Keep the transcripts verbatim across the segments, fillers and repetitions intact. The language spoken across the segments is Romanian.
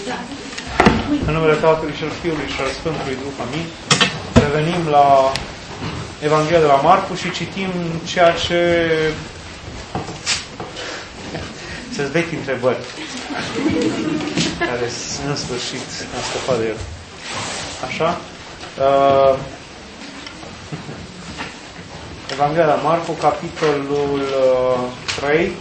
În numele Tatălui și al Fiului și al Sfântului Duh, amin. Revenim la Evanghelia de la Marcu și citim ceea ce se-ți vechi întrebări care în sfârșit am scăpat de el. Așa? Uh, Evanghelia de la Marcu, capitolul uh, trei.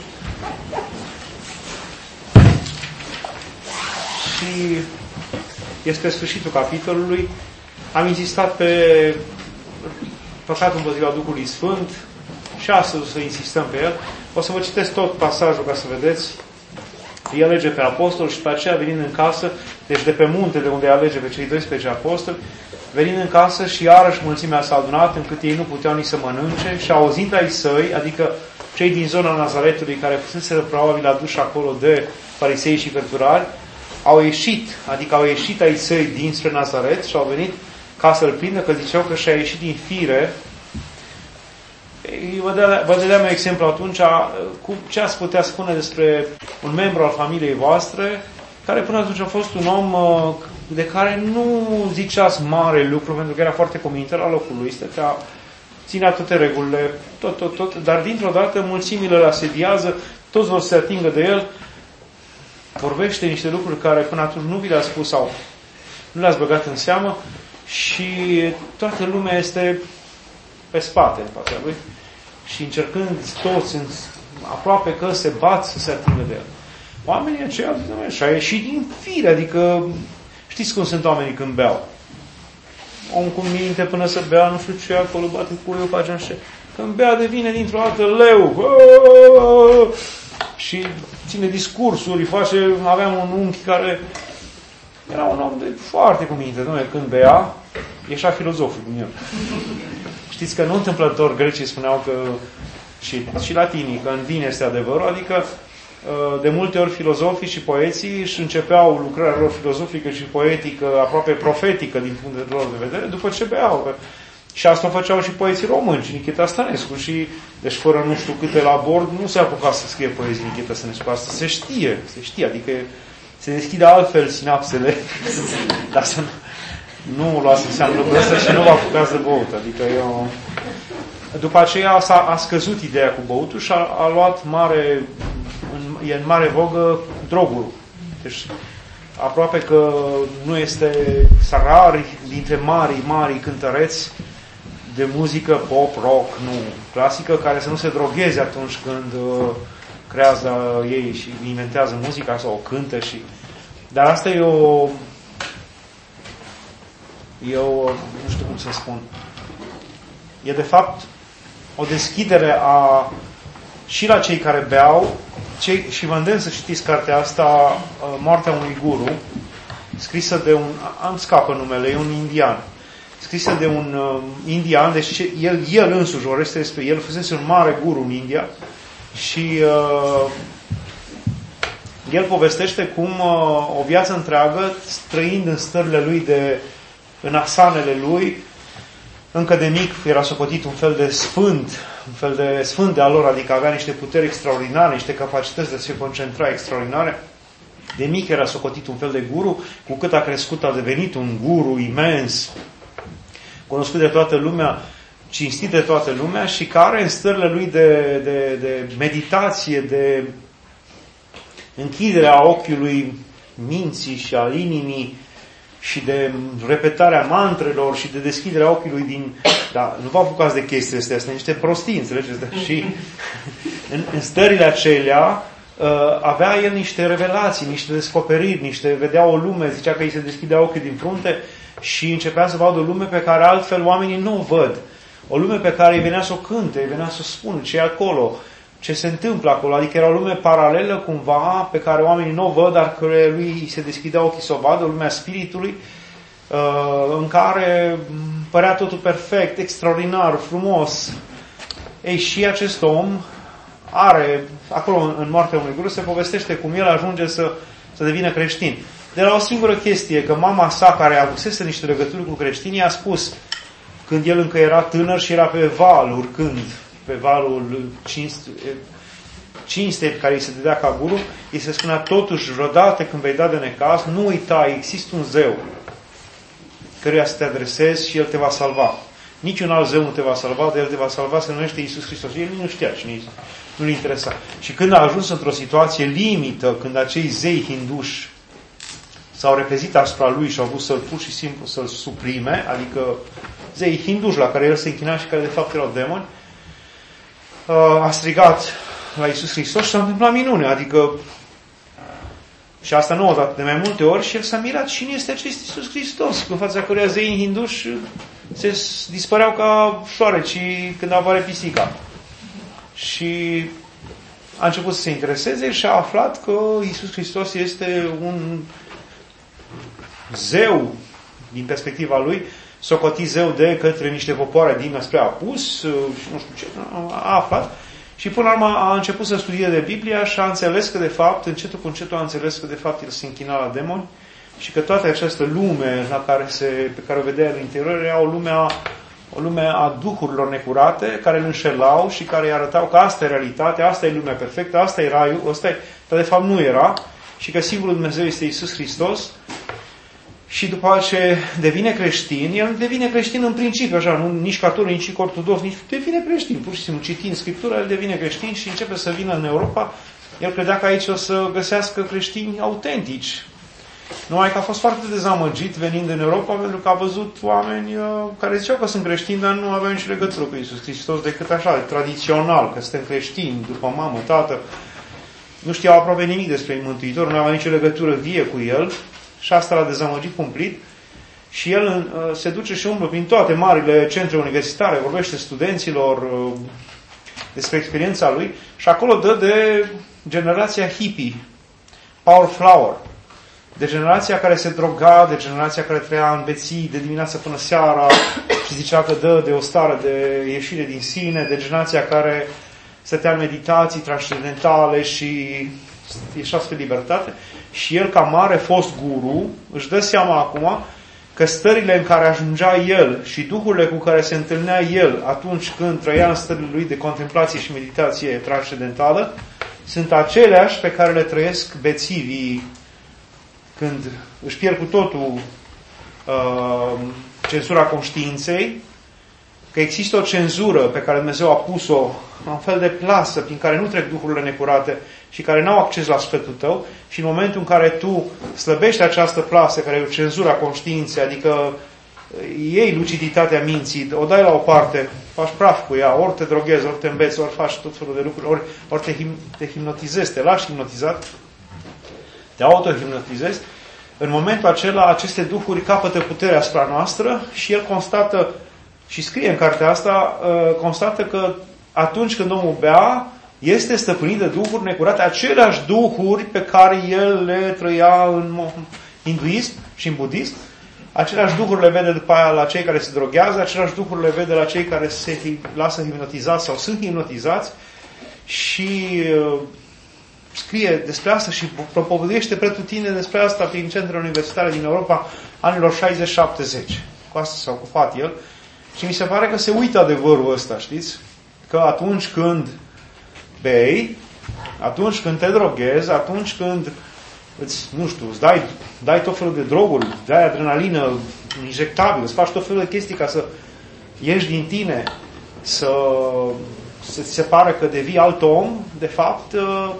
Și este sfârșitul capitolului. Am insistat pe păcatul împotriva Duhului Sfânt și astăzi o să insistăm pe el. O să vă citesc tot pasajul ca să vedeți. Îi alege pe apostoli și pe aceea venind în casă, deci de pe munte de unde îi alege pe cei doisprezece apostoli, venind în casă și iarăși mulțimea s-a adunat încât ei nu puteau nici să mănânce și auzind ai săi, adică cei din zona Nazaretului care fuseseră probabil aduși acolo de farisei și cărturari, au ieșit, adică au ieșit ai săi dinspre Nazaret și au venit ca să-l prindă, că ziceau că și-a ieșit din fire. Vă dădeam, vă dădeam un exemplu atunci cu ce ați putea spune despre un membru al familiei voastre care până atunci a fost un om de care nu ziceați mare lucru pentru că era foarte comunitar la locul lui, stătea, ținea toate regulile, tot, tot, tot, dar dintr-o dată mulțimile îl asediază, toți vor să se atingă de el, vorbește niște lucruri care până atunci nu vi le-a spus sau nu le-ați băgat în seamă și toată lumea este pe spate în fața lui și încercând toți, aproape că se bat să se atingă de el. Oamenii aceia și a ieșit din fire, adică știți cum sunt oamenii când beau. Om cu minte până să bea, nu știu ce, acolo bate cuiul, face așa. Când bea devine dintr-o dată leu. Și ține discursuri, face, aveam un unchi care era un om de foarte cu minte, dom'le, când bea, ieșea filozoful din el. Știți că nu întâmplător grecii spuneau că, și, și latinii, că în vin este adevărul, adică de multe ori filozofii și poeții își începeau lucrarea lor filozofică și poetică, aproape profetică din punctul lor de vedere, după ce beau. Și asta o făceau și poeții români, și Nicheta Stănescu. Și, deci fără nu știu câte la bord, nu se apuca să scrie poezii Nicheta Stănescu. Asta se știe, se știe, adică se deschide altfel sinapsele. Dar să nu, nu luați în seamă lucrul ăsta și nu vă apucați de băut. Adică eu... După aceea s-a, a scăzut ideea cu băutul și a, a luat mare, în, e în mare vogă drogul. Deci aproape că nu este rari dintre mari, mari cântăreți de muzică pop, rock, nu clasică, care să nu se drogheze atunci când uh, creează ei și inventează muzica sau o cântă. Și... Dar asta e o... E o... nu știu cum să spun. E de fapt o deschidere a și la cei care beau, cei, și vă îndemn să citiți cartea asta, Moartea unui guru, scrisă de un, am scapă numele, e un indian, scrisă de un uh, indian, deci el, el însuși vorbește despre el, fusese un mare guru în India și uh, el povestește cum uh, o viață întreagă, trăind în stările lui, de, în asanele lui, încă de mic era socotit un fel de sfânt, un fel de sfânt de-a lor, adică avea niște puteri extraordinare, niște capacități de a se concentra extraordinare. De mic era socotit un fel de guru, cu cât a crescut a devenit un guru imens, cunoscut de toată lumea, cinstit de toată lumea și care în stările lui de, de, de meditație, de închiderea ochiului minții și a inimii și de repetarea mantrelor și de deschiderea ochiului din... Da, nu vă apucați de chestiile astea, astea niște prostii, înțelegeți? Și în, în stările acelea uh, avea el niște revelații, niște descoperiri, niște... vedea o lume, zicea că îi se deschidea ochii din frunte și începea să vadă o lume pe care altfel oamenii nu o văd. O lume pe care îi venea să o cânte, îi venea să o spună ce e acolo, ce se întâmplă acolo. Adică era o lume paralelă cumva, pe care oamenii nu o văd, dar care lui se deschidea ochii să o vadă, o lumea spiritului, în care părea totul perfect, extraordinar, frumos. Ei, și acest om are, acolo în Moartea unui guru se povestește cum el ajunge să, să devină creștin. De la o singură chestie, că mama sa, care avusese niște legături cu creștinii, a spus, când el încă era tânăr și era pe val, urcând pe valul cinci, cinste pe care îi se dădea ca guru, îi se spunea totuși vreodată când vei da de necaz, nu uita, există un zeu căruia să te adresezi și el te va salva. Niciun alt zeu nu te va salva, de el te va salva, se numește Iisus Hristos. El nu știa cine Iisus, nu-l interesa. Și când a ajuns într-o situație limită, când acei zei hinduși s-au repezit asupra lui și au vrut să-l pur și simplu să-l suprime, adică zei hinduși la care el se închina și care de fapt erau demoni, a strigat la Iisus Hristos și s-a întâmplat minune, adică și asta nu o dată, de mai multe ori, și el s-a mirat cine este acest Iisus Hristos, în fața căruia zeii hinduși se dispăreau ca șoarecii când apare pisica. Și a început să se intereseze și a aflat că Iisus Hristos este un zeu, din perspectiva lui, socotit zeu de către niște popoare din spre Apus, și nu știu ce, a aflat. Și până la urmă a început să studieze de Biblia și a înțeles că de fapt, încetul cu încetul a înțeles că de fapt el se închina la demoni și că toată această lume la care se, pe care o vedea în interior era o lume a, o lume a duhurilor necurate care îl înșelau și care îi arătau că asta e realitatea, asta e lumea perfectă, asta e raiul, ăsta e, dar de fapt nu era și că singurul Dumnezeu este Iisus Hristos. Și după ce devine creștin, el devine creștin în principiu, așa, nu nici catolic, nici ortodox, nici devine creștin. Pur și simplu, citind Scriptura, el devine creștin și începe să vină în Europa. El credea că aici o să găsească creștini autentici. Numai că a fost foarte dezamăgit venind în Europa, pentru că a văzut oameni uh, care ziceau că sunt creștini, dar nu aveau nicio legătură cu Iisus Hristos, decât așa, tradițional, că suntem creștini, după mamă, tată. Nu știau aproape nimic despre Mântuitor, nu aveau nicio legătură vie cu el. Și asta l-a dezamăgit cumplit. Și el uh, se duce și umblă prin toate marile centre universitare, vorbește studenților uh, despre experiența lui și acolo dă de generația hippie, Paul Flower, de generația care se droga, de generația care trăia în beții de dimineața până seara și zicea că dă de o stare de ieșire din sine, de generația care stătea în meditații transcendentale și ieșea spre libertate. Și el, ca mare fost guru, își dă seama acum că stările în care ajungea el și duhurile cu care se întâlnea el atunci când trăia în stările lui de contemplație și meditație transcendentală sunt aceleași pe care le trăiesc bețivii când își pierd cu totul uh, cenzura conștiinței, că există o cenzură pe care Dumnezeu a pus-o, un fel de plasă prin care nu trec duhurile necurate și care n-au acces la sufletul tău și în momentul în care tu slăbești această plasă, care e o cenzură a conștiinței, adică iei luciditatea minții, o dai la o parte, faci praf cu ea, ori te droghezi, ori te înveți, ori faci tot felul de lucruri, ori, ori te, him- te hipnotizezi, te lași hipnotizat, te auto-hipnotizezi, în momentul acela aceste duhuri capătă puterea asupra noastră și el constată, și scrie în cartea asta, constată că atunci când omul bea, este stăpânit de duhuri necurate, aceleași duhuri pe care el le trăia în hinduism și în budism, aceleași duhuri le vede după aia la cei care se droghează, aceleași duhuri le vede la cei care se lasă hipnotizați sau sunt hipnotizați și uh, scrie despre asta și propovăduiește pretutindeni despre asta prin centrele universitare din Europa anilor șaizeci șaptezeci. Cu asta s-a ocupat el. Și mi se pare că se uită adevărul ăsta, știți? Că atunci când bei, atunci când te droghezi, atunci când îți, nu știu, îți dai, dai tot felul de droguri, dai adrenalină injectabilă, îți faci tot felul de chestii ca să ieși din tine, să, să ți se pare că devii alt om, de fapt,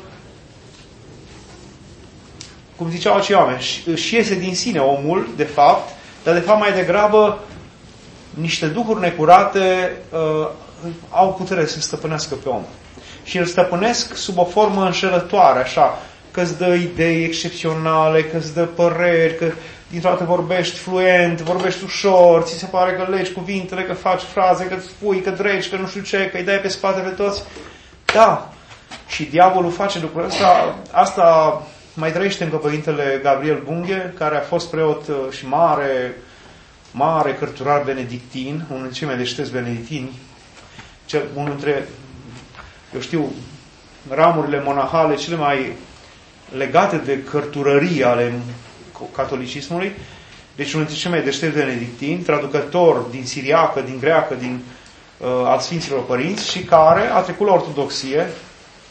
cum ziceau acei oameni, își iese din sine omul, de fapt, dar de fapt mai degrabă niște duhuri necurate uh, au putere să stăpânească pe om. Și îl stăpânesc sub o formă înșelătoare, așa, că îți dă idei excepționale, că îți dă păreri, că dintr-o dată vorbești fluent, vorbești ușor, ți se pare că legi cuvintele, că faci fraze, că îți spui, că dregi, că nu știu ce, că îi dai pe spate pe toți. Da, și diavolul face lucrul ăsta. Asta mai trăiește încă Părintele Gabriel Bunghe, care a fost preot și mare, mare cărturar benedictin, unul dintre cei mai deștepți benedictini, cel, unul dintre, eu știu, ramurile monahale cele mai legate de cărturării ale catolicismului, deci unul dintre cei mai deștepți benedictini, traducător din siriacă, din greacă, din uh, al Sfinților Părinți și care a trecut la ortodoxie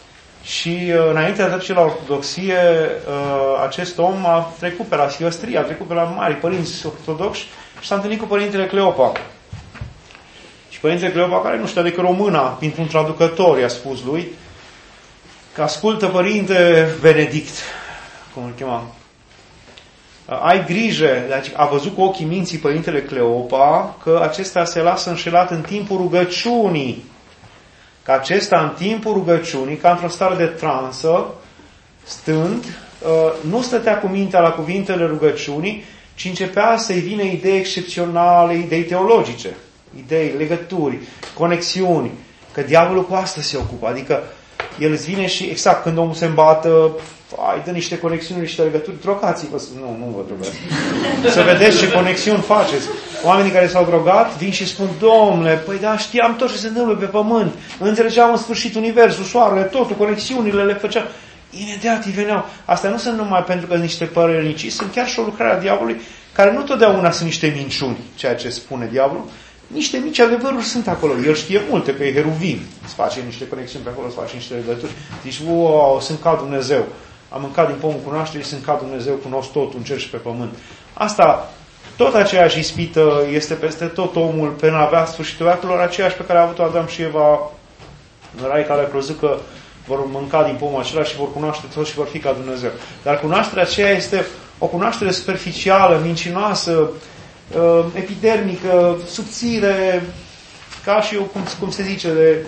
Și înainte de a trece la ortodoxie, acest om a trecut pe la Silvestria, a trecut pe la mari părinți ortodoxi și s-a întâlnit cu Părintele Cleopa. Și Părintele Cleopa, care nu știa decât româna, printr-un traducător, i-a spus lui că ascultă, Părinte Benedict, cum îl chema, ai grijă, deci a văzut cu ochii minții Părintele Cleopa că acesta se lasă înșelat în timpul rugăciunii. Că acesta în timpul rugăciunii, ca într-o stare de transă, stând, nu stătea cu mintea la cuvintele rugăciunii, ci începea să-i vină idei excepționale, idei teologice, idei, legături, conexiuni, că diavolul cu asta se ocupă. Adică el îți vine și, exact, când omul se îmbată, ai, dă niște conexiuni, niște legături, drogați-vă. Nu, nu vă drogați. Să vedeți ce conexiuni faceți. Oamenii care s-au drogat vin și spun, Domnule, păi da, știam tot ce se întâmplă pe pământ, înțelegeam în sfârșit universul, soarele, totul, conexiunile le făceam. Imediat îi veneau. Astea nu sunt numai pentru că sunt niște părernicii, sunt chiar și o lucrare a diavolului, care nu totdeauna sunt niște minciuni, ceea ce spune diavolul. Niște mici adevăruri sunt acolo. El știe multe, că e heruvim. Îți face niște conexiuni pe acolo, îți face niște legături. Zici, wow, sunt ca Dumnezeu. Am mâncat din pomul cunoașterii, sunt ca Dumnezeu, cunosc totul în cer și pe pământ. Asta, tot aceeași ispită este peste tot omul până avea sfârșitul veacurilor, aceeași pe care a avut-o Adam și Eva în rai, care a crezut că vor mânca din pomul acela și vor cunoaște tot și vor fi ca Dumnezeu. Dar cunoașterea aceea este o cunoaștere superficială, mincinoasă, epidermică, subțire, ca și, cum, cum se zice, de,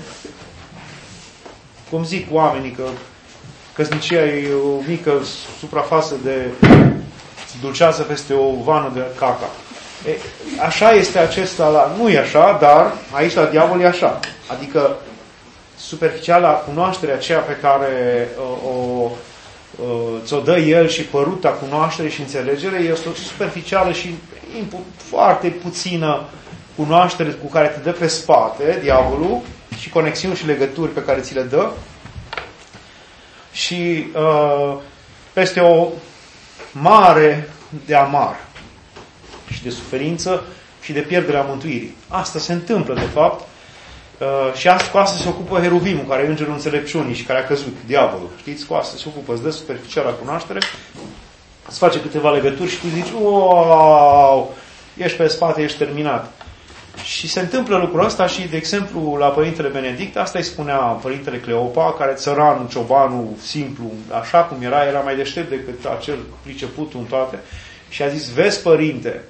cum zic oamenii, că căsnicia e o mică suprafață de dulceață peste o vană de caca. E, așa este acesta, la, nu e așa, dar aici la diavol e așa. Adică superficiala cunoașterea aceea pe care o, o ți-o dă el și păruta cunoaștere și înțelegere este o superficială și foarte puțină cunoaștere cu care te dă pe spate diavolul și conexiuni și legături pe care ți le dă și uh, peste o mare de amar și de suferință și de pierderea mântuirii. Asta se întâmplă, de fapt, uh, și asta, cu asta se ocupă heruvimul, care e îngerul înțelepciunii și care a căzut, diavolul. Știți, cu asta se ocupă, îți dă superficiala cunoaștere, îți face câteva legături și tu zici, wow, ești pe spate, ești terminat. Și se întâmplă lucrul ăsta și, de exemplu, la Părintele Benedict, asta îi spunea Părintele Cleopa, care țăranul, ciobanul, simplu, așa cum era, era mai deștept decât acel priceput în toate, și a zis, vezi, Părinte,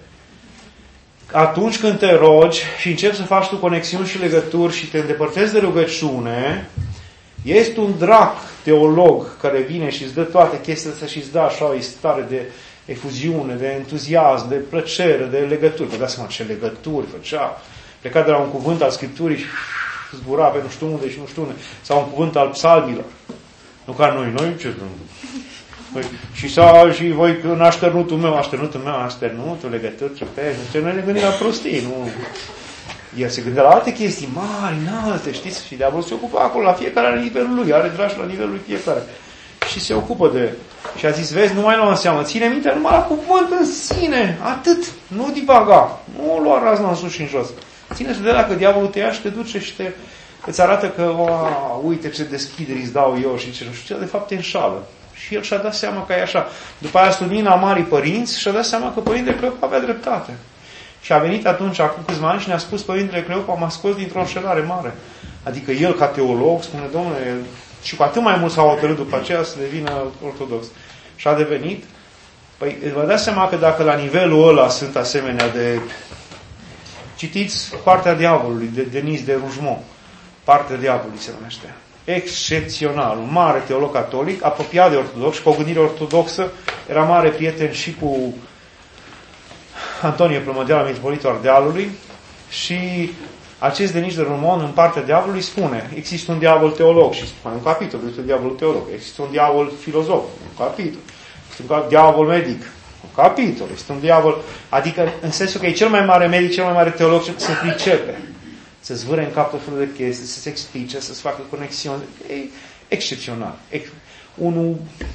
atunci când te rogi și începi să faci tu conexiuni și legături și te îndepărtezi de rugăciune, este un drac teolog care vine și îți dă toate chestiile astea și îți dă așa o stare de efuziune, de entuziasm, de plăcere, de legături. Vă dați seama ce legături făcea. Pleca de la un cuvânt al Scripturii și zbura pe nu știu unde și nu știu unde. Sau un cuvânt al psalmilor. Nu ca noi. Noi ce păi, și, sau, și voi în așternutul meu, așternutul meu, așternutul, legături, ce noi ne gândim la prostii, nu... El se gândea la alte chestii mari, înalte, știți? Și diavolul se ocupă acolo, la fiecare la nivelul lui, are dragi la nivelul lui fiecare. Și se ocupă de... Și a zis, vezi, nu mai lua în seamă, ține minte numai la cuvânt în sine, atât, nu divaga, nu lua razna în sus și în jos. Ține-te de la că diavolul te ia și te duce și te, îți arată că, wow, uite ce deschideri îți dau eu și ce nu știu ce, de fapt te înșală. Și el și-a dat seama că e așa. După aia, studiind la marii părinți, și-a dat seama că Părintele Cleopa avea dreptate. Și a venit atunci, acum câțiva ani, și ne-a spus, Părintele Cleopa m-a scos dintr-o înșelare mare. Adică el, ca teolog, spune, Domnule, și cu atât mai mult s-a hotărât după aceea să devină ortodox. Și a devenit. Păi, vă dați seama că dacă la nivelul ăla sunt asemenea de... Citiți Partea Diavolului, de Denis de Rougemont. Partea Diavolului se numește. Excepțional. Un mare teolog catolic, apropiat de ortodox și cu o gândire ortodoxă, era mare prieten și cu Antonie Plămădeala, mitropolitul Ardealului, și acest Denis de Rougemont, în Partea Diavolului, spune, există un diavol teolog, și spune un capitol, este un diavol teolog, există un diavol filozof, un capitol, este un diavol medic, un capitol, este un diavol, adică în sensul că e cel mai mare medic, cel mai mare teolog, să pricepe, să zvâre în cap tot felul de chestii, să se explice, să-ți facă conexiuni, e excepțional. Unul,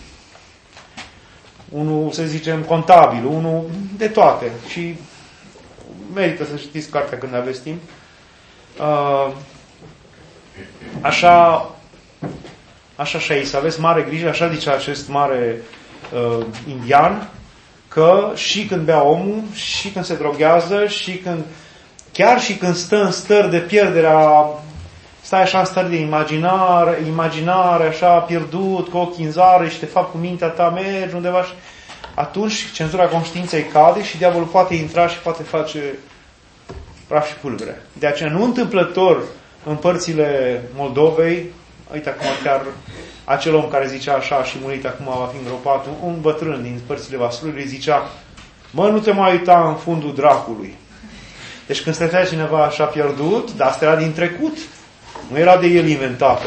unul, să zicem, contabil, unul de toate, și merită să citiți cartea când aveți timp. Așa, așa și aici, să aveți mare grijă, așa zice acest mare uh, indian, că și când bea omul, și când se droghează, și când, chiar și când stă în stări de pierderea, stai așa în stări de imaginare, imaginare, așa pierdut, cu ochii în zare și de fapt cu mintea ta mergi undeva și atunci cenzura conștiinței cade și diavolul poate intra și poate face praf și pulbere. De aceea, nu întâmplător, în părțile Moldovei, uite acum chiar acel om care zicea așa și murit acum va fi îngropat, un bătrân din părțile Vaslui zicea: mă, nu te mai uita în fundul dracului. Deci când stătea cineva așa pierdut, dar asta era din trecut, nu era de el inventată.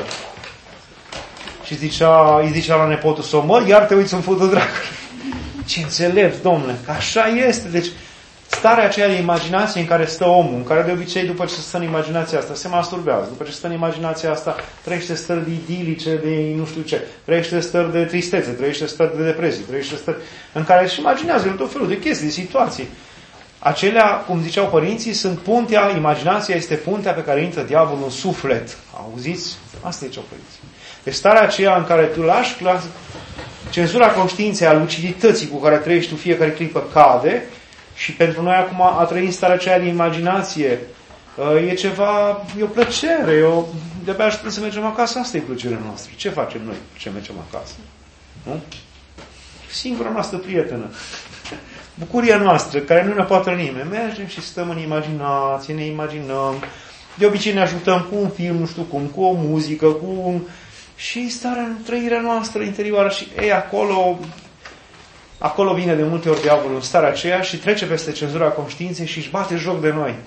Și zicea, îi zicea la nepotul său: mă, iar te uiți în fundul dracului. Ce înțelept, domnule, că așa este. Deci starea aceea de imaginație în care stă omul, în care de obicei după ce stă în imaginația asta se masturbează, după ce stă în imaginația asta trăiește stări de idilice, de nu știu ce, trăiește stări de tristețe, trăiește stări de depresie, trăiește stări în care își imaginează tot felul de chestii, de situații. Acelea, cum ziceau părinții, sunt puntea, imaginația este puntea pe care intră diavolul în suflet. Auziți? Asta ziceau părinții. Deci starea aceea în care tu lași cenzura conștiinței, a lucidității cu care trăiești tu fiecare clipă cade. Și pentru noi acum a trăi în starea aceea de imaginație e ceva, e o plăcere, e o, de-abia așteptăm să mergem acasă, asta e plăcerea noastră. Ce facem noi ce mergem acasă? Nu? Singura noastră prietenă. Bucuria noastră, care nu ne poate nimeni. Mergem și stăm în imaginație, ne imaginăm. De obicei ne ajutăm cu un film, nu știu cum, cu o muzică, cu un... Și starea, trăirea noastră interioară și ei acolo... Acolo vine de multe ori diavolul în starea aceea și trece peste cenzura conștiinței și își bate joc de noi.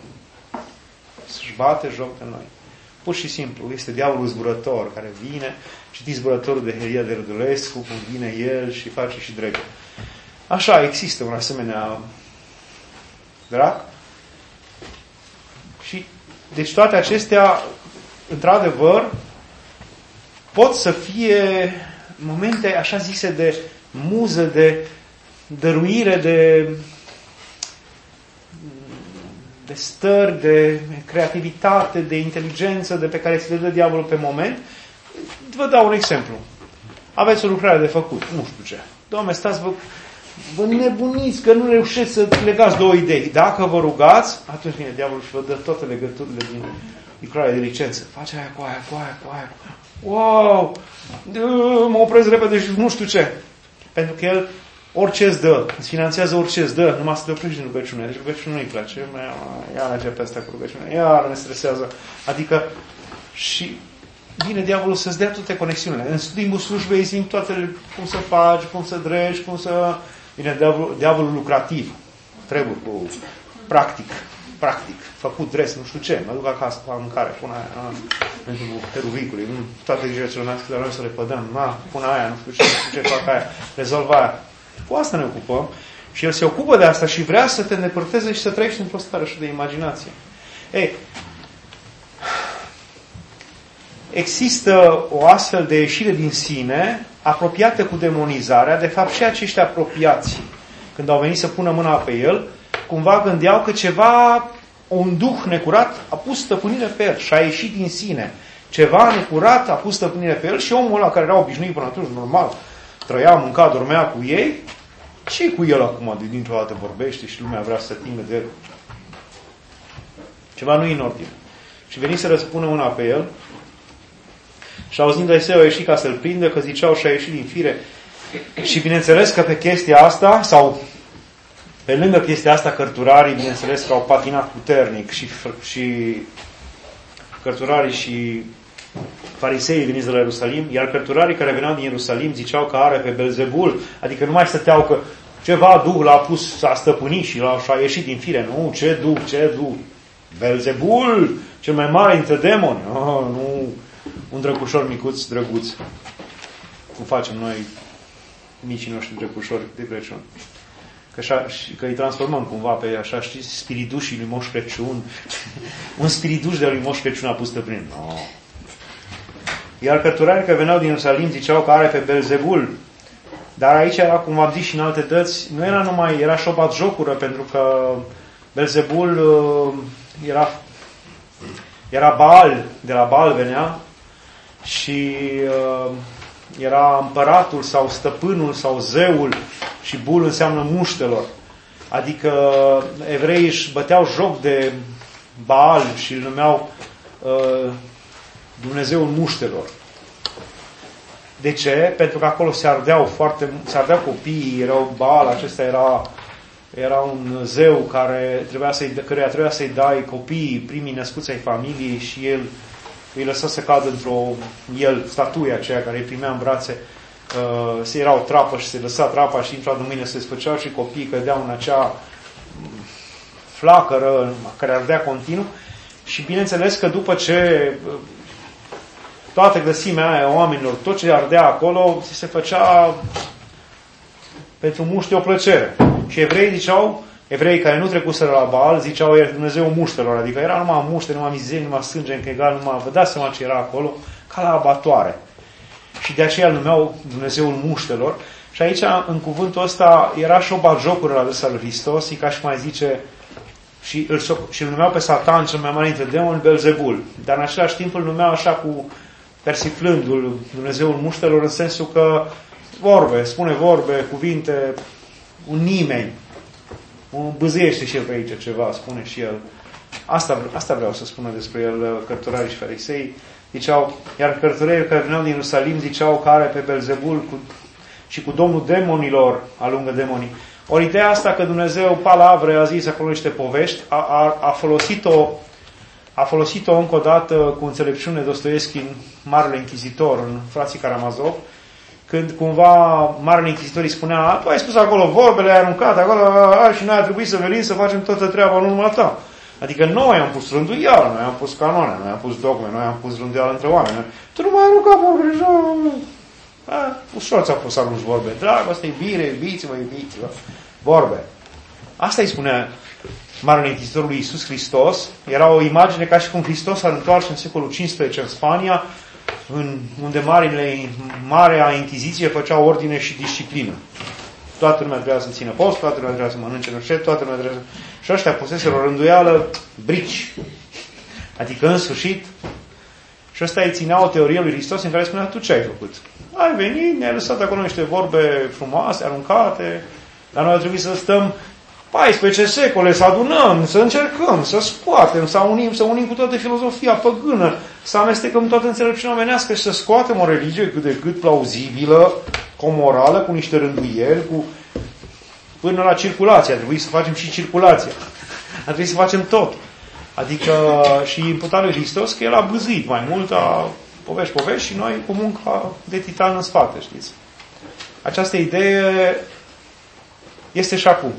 Își bate joc de noi. Pur și simplu. Este diavolul zburător care vine. Știți zburătorul de Helia de Rădulescu, cum vine el și face și drege. Așa, există un asemenea drac. Și, deci toate acestea, într-adevăr, pot să fie momente, așa zise, de muză, de dăruire, de, de stări, de creativitate, de inteligență, de pe care ți le dă diavolul pe moment. Vă dau un exemplu. Aveți o lucrare de făcut, nu știu ce. Doamne, stați, vă, vă nebuniți că nu reușiți să legați două idei. Dacă vă rugați, atunci vine diavolul și vă dă toate legăturile din lucrarea de licență. Face aia cu aia, cu aia, cu aia. Wow! Mă opresc repede și nu știu ce. Pentru că el orice îți dă, îți finanțează orice îți dă, numai să te oprești din rugăciune. Deci rugăciunea nu-i place. Iar începe asta cu rugăciunea, iar ne stresează. Adică și vine diavolul să-ți dea toate conexiunile. În timpul slujbei simt toate cum să faci, cum să dregi, cum să... Vine diavolul, diavolul lucrativ. Trebuie cu practic, practic, făcut dres, nu știu ce. Mă duc acasă, fac mâncare, pun aia, pentru heruvicului, toate grijile noastre, dar noi să le pădăm, na, pun aia, nu știu ce, nu știu ce, fac aia, rezolv aia. Cu asta ne ocupăm. Și el se ocupă de asta și vrea să te îndepărteze și să trăiești într-o stare așa de imaginație. Ei, există o astfel de ieșire din sine apropiată cu demonizarea. De fapt, și acești apropiați, când au venit să pună mâna pe el, cumva gândeau că ceva, un duh necurat a pus stăpânire pe el și a ieșit din sine. Ceva necurat a pus stăpânire pe el și omul ăla care era obișnuit până atunci, normal, trăia, mânca, dormea cu ei, ce cu el acum? De dintr-o dată vorbește și lumea vrea să se atingă de el. Ceva nu e în ordine. Și veni să răspună una pe el și auzind Eliseu a ieșit ca să-l prindă, că ziceau și a ieșit din fire. Și bineînțeles că pe chestia asta, sau pe lângă chestia asta, cărturarii, bineînțeles că au patinat puternic și, și cărturarii și fariseii veniți de la Ierusalim, iar cărturarii care veneau din Ierusalim ziceau că are pe Belzebul, adică nu mai stăteau că ceva duh l-a pus, s-a stăpânit și l-a și-a ieșit din fire. Nu, ce duh, ce duh? Belzebul, cel mai mare dintre demoni. Oh, nu, un drăgușor micuț, drăguț. Cum facem noi micii noștri drăgușori de Crăciun. Că, așa, că îi transformăm cumva pe așa, știți, spiritușii lui Moș Crăciun. Un spirituș de lui Moș Crăciun a pus stăpânire. No. Iar cărturarii care veneau din Ierusalim ziceau că are pe Belzebul. Dar aici era, cum am zis și în alte dăți, nu era numai, era și o batjocură, pentru că Belzebul uh, era, era Baal, de la Baal venea, și uh, era împăratul sau stăpânul sau zeul și Bul înseamnă muștelor. Adică evreii își băteau joc de Baal și îl numeau uh, Dumnezeul muștelor. De ce? Pentru că acolo se ardeau foarte, se ardeau copiii, erau Baal, acesta era, era un zeu care trebuia să-i, căruia trebuia să-i dai copiii, primii născuți ai familiei și el îi lăsa să cadă într-o, el, statuia aceea care îi primea în brațe, uh, se era o trapă și se lăsa trapa și intra în mâine se sfârceau și copiii cădeau în acea flacără care ardea continuu și bineînțeles că după ce toată găsimea aia oamenilor, tot ce ardea acolo, se făcea pentru muști o plăcere. Și evreii ziceau, evreii care nu trecuseră la Baal, ziceau, e Dumnezeu muștelor, adică era numai muște, numai mizerie, numai sânge încăgat, numai, vă dați seama ce era acolo, ca la abatoare. Și de aceea îl numeau Dumnezeul muștelor. Și aici, în cuvântul ăsta, era și o batjocură la adresa lui Hristos, ca și mai zice, și îl, și îl numeau pe Satan, cel mai mare dintre demoni, Belzebul. Dar în același timp îl numeau așa cu persiflându-l Dumnezeul muștelor, în sensul că vorbe, spune vorbe, cuvinte, un nimeni. Un bâziește și el pe aici ceva, spune și el. Asta, asta vreau să spună despre el, cărturarii și farisei. Ziceau, iar cărturarii care veneau din Ierusalim ziceau că are pe Belzebul cu, și cu Domnul demonilor alungă demonii. Ori ideea asta că Dumnezeu, palavre, a zis acolo niște povești, a, a, a folosit-o a folosit-o încă o dată cu înțelepciune Dostoevski în Marele Inchizitor, în Frații Karamazov, când cumva Marele Inchizitor îi spunea, tu ai spus acolo vorbele, ai aruncat acolo a, și noi a trebuit să venim să facem toată treaba în urma ta. Adică noi am pus rânduială, noi am pus canoane, noi am pus dogme, noi am pus rânduială între oameni. Tu nu mai ai aruncat vorbele, așa. Ușor ți-a pus arunci vorbe. Dragoste, iubire, iubiți-vă, iubiți-vă. Vorbe. Asta îi spunea Marele Inchizitor lui Iisus Hristos. Era o imagine ca și cum Hristos s-ar întoarce în secolul cincisprezece în Spania, în, unde marile, Marea Inchiziție făcea ordine și disciplină. Toată lumea trebuia să țină post, toată lumea trebuia să mănânce nușet, toată lumea trebuia să... Și ăștia puseseră o rânduială brici. Adică, în sfârșit, și ăsta îi ținea o teorie lui Hristos în care spunea, tu ce ai făcut? Ai venit, ne-ai lăsat acolo niște vorbe frumoase, aruncate, dar noi a trebuit să stăm paisprezece secole, să adunăm, să încercăm, să scoatem, să unim, să unim cu toată filozofia păgână, să amestecăm toată înțelepciunea omenească și să scoatem o religie cât de cât plauzibilă, cu morală, cu niște rânduieli, cu... până la circulație. A trebuit să facem și circulația. A trebuit să facem tot. Adică și imputat lui Hristos că el a bâzit mai mult, a povești, povești și noi cu munca de titan în spate, știți. Această idee este și acum.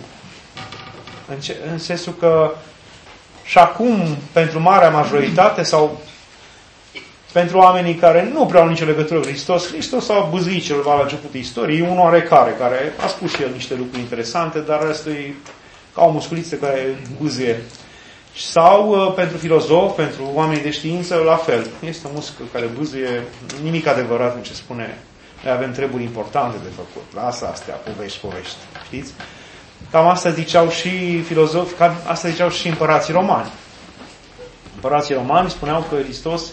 În, ce, în sensul că și acum, pentru marea majoritate sau pentru oamenii care nu prea au nicio legătură cu Hristos, Hristos a bâzuit ceva la începutul istoriei, unul oarecare, care a spus și el niște lucruri interesante, dar restul e ca o musculiță care bâzie. Sau pentru filozofi, pentru oamenii de știință, la fel. Este un muscul care bâzie, nimic adevărat în ce spune. Noi avem treburi importante de făcut. Lasă astea, povești, povești. Știți? Cam asta ziceau și filozofi, cam asta ziceau și împărații romani. Împărații romani spuneau că Hristos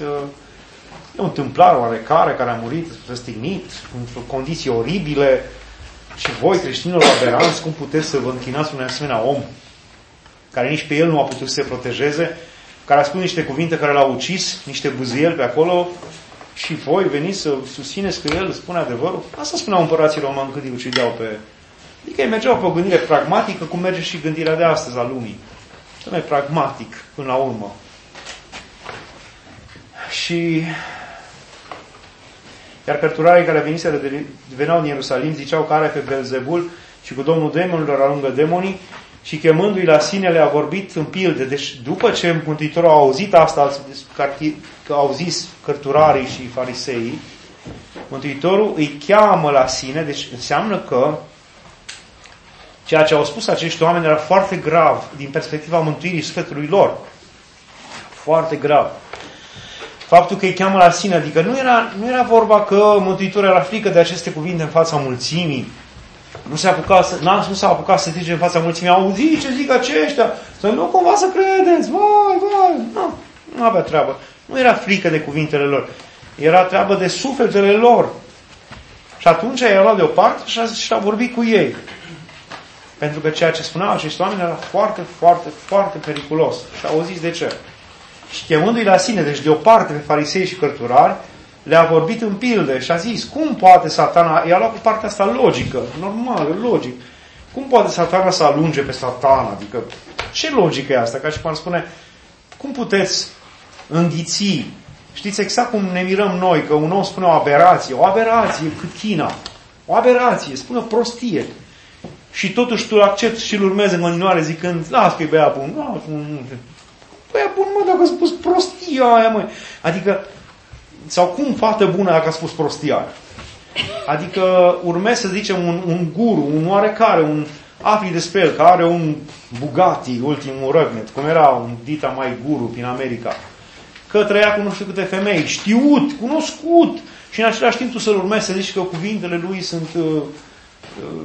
e un tâmplar oarecare care a murit răstignit într-o condiție oribile și voi, creștinilor aberanți, cum puteți să vă închinați unui asemenea om care nici pe el nu a putut să se protejeze, care a spus niște cuvinte care l-au ucis, niște bâzieli pe acolo și voi veniți să susțineți că el spune adevărul? Asta spuneau împărații romani când îi ucideau pe... Adică ei mergeau pe o gândire pragmatică, cum merge și gândirea de astăzi a lumii. Cel mai pragmatic, până la urmă. Și... Iar cărturarii care veniseră de, veneau din Ierusalim ziceau că are pe Belzebul și cu Domnul demonilor alungă demonii și chemându-i la sine le-a vorbit în pilde. Deci după ce Mântuitorul a auzit asta, că au zis cărturarii și fariseii, Mântuitorul îi cheamă la sine, deci înseamnă că ceea ce au spus acești oameni era foarte grav din perspectiva mântuirii sufletului lor. Foarte grav. Faptul că îi cheamă la sine, adică nu era, nu era vorba că Mântuitorul era frică de aceste cuvinte în fața mulțimii. Nu s-a apucat să, nu s-a apucat să zice în fața mulțimii, auzi ce zic aceștia, să nu cumva să credeți, vai, vai. Nu, nu avea treabă. Nu era frică de cuvintele lor. Era treabă de sufletele lor. Și atunci i-a luat deoparte și a, și a vorbit cu ei. Pentru că ceea ce spuneau acești oameni era foarte, foarte, foarte periculos. Și au zis de ce. Și chemându-i la sine, deci deoparte pe farisei și cărturari, le-a vorbit în pilde și a zis, cum poate Satana, i-a luat cu partea asta logică, normală, logic, cum poate Satana să alunge pe Satana? Adică, ce logică e asta? Ca și cum ar spune, cum puteți înghiți? Știți exact cum ne mirăm noi, că un om spune o aberație, o aberație cât China, o aberație, spune prostie. Și totuși tu accepti și îl urmezi în continuare zicând, las că e băiat bun, las, băiat bun, mă, dacă a spus prostia aia, măi. Adică, sau cum fată bună dacă a spus prostia aia? Adică urmezi să zicem un, un guru, un oarecare, un afli despre el, că are un Bugatti, ultimul răgnet, cum era un dita mai guru prin America, că trăia cu nu știu câte femei, știut, cunoscut, și în același timp tu să-l urmezi să zici că cuvintele lui sunt uh, uh,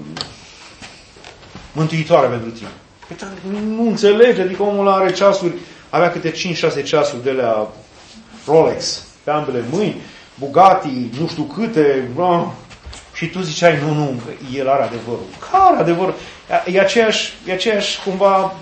mântuitoare pentru tine. Nu înțelege, adică omul are ceasuri, avea câte cinci șase ceasuri de la Rolex pe ambele mâini, Bugatti, nu știu câte, uh, și tu ziceai, nu, nu, el are adevărul. Care adevărul? E aceeași, e aceeași cumva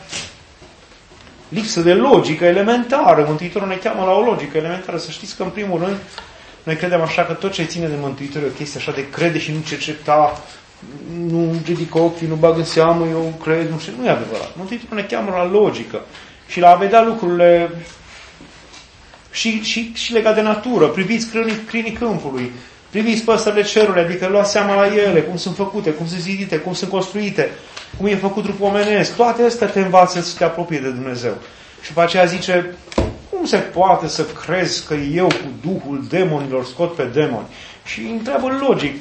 lipsă de logică elementară. Mântuitorul ne cheamă la o logică elementară. Să știți că, în primul rând, noi credem așa că tot ce ține de Mântuitor e o chestie așa de crede și nu cerceta, nu ridică ochii, nu bag în seamă, eu cred, nu știu, nu e adevărat. Mântuitorul ne cheamă la logică și la a vedea lucrurile și, și, și legat de natură. Priviți crinii, crinii câmpului, priviți păsările cerului, adică luați seama la ele, cum sunt făcute, cum sunt zidite, cum sunt construite, cum e făcut trupul omenesc. Toate astea te învață să te apropii de Dumnezeu. Și după aceea zice, cum se poate să crezi că eu cu duhul demonilor scot pe demoni? Și întreabă logic,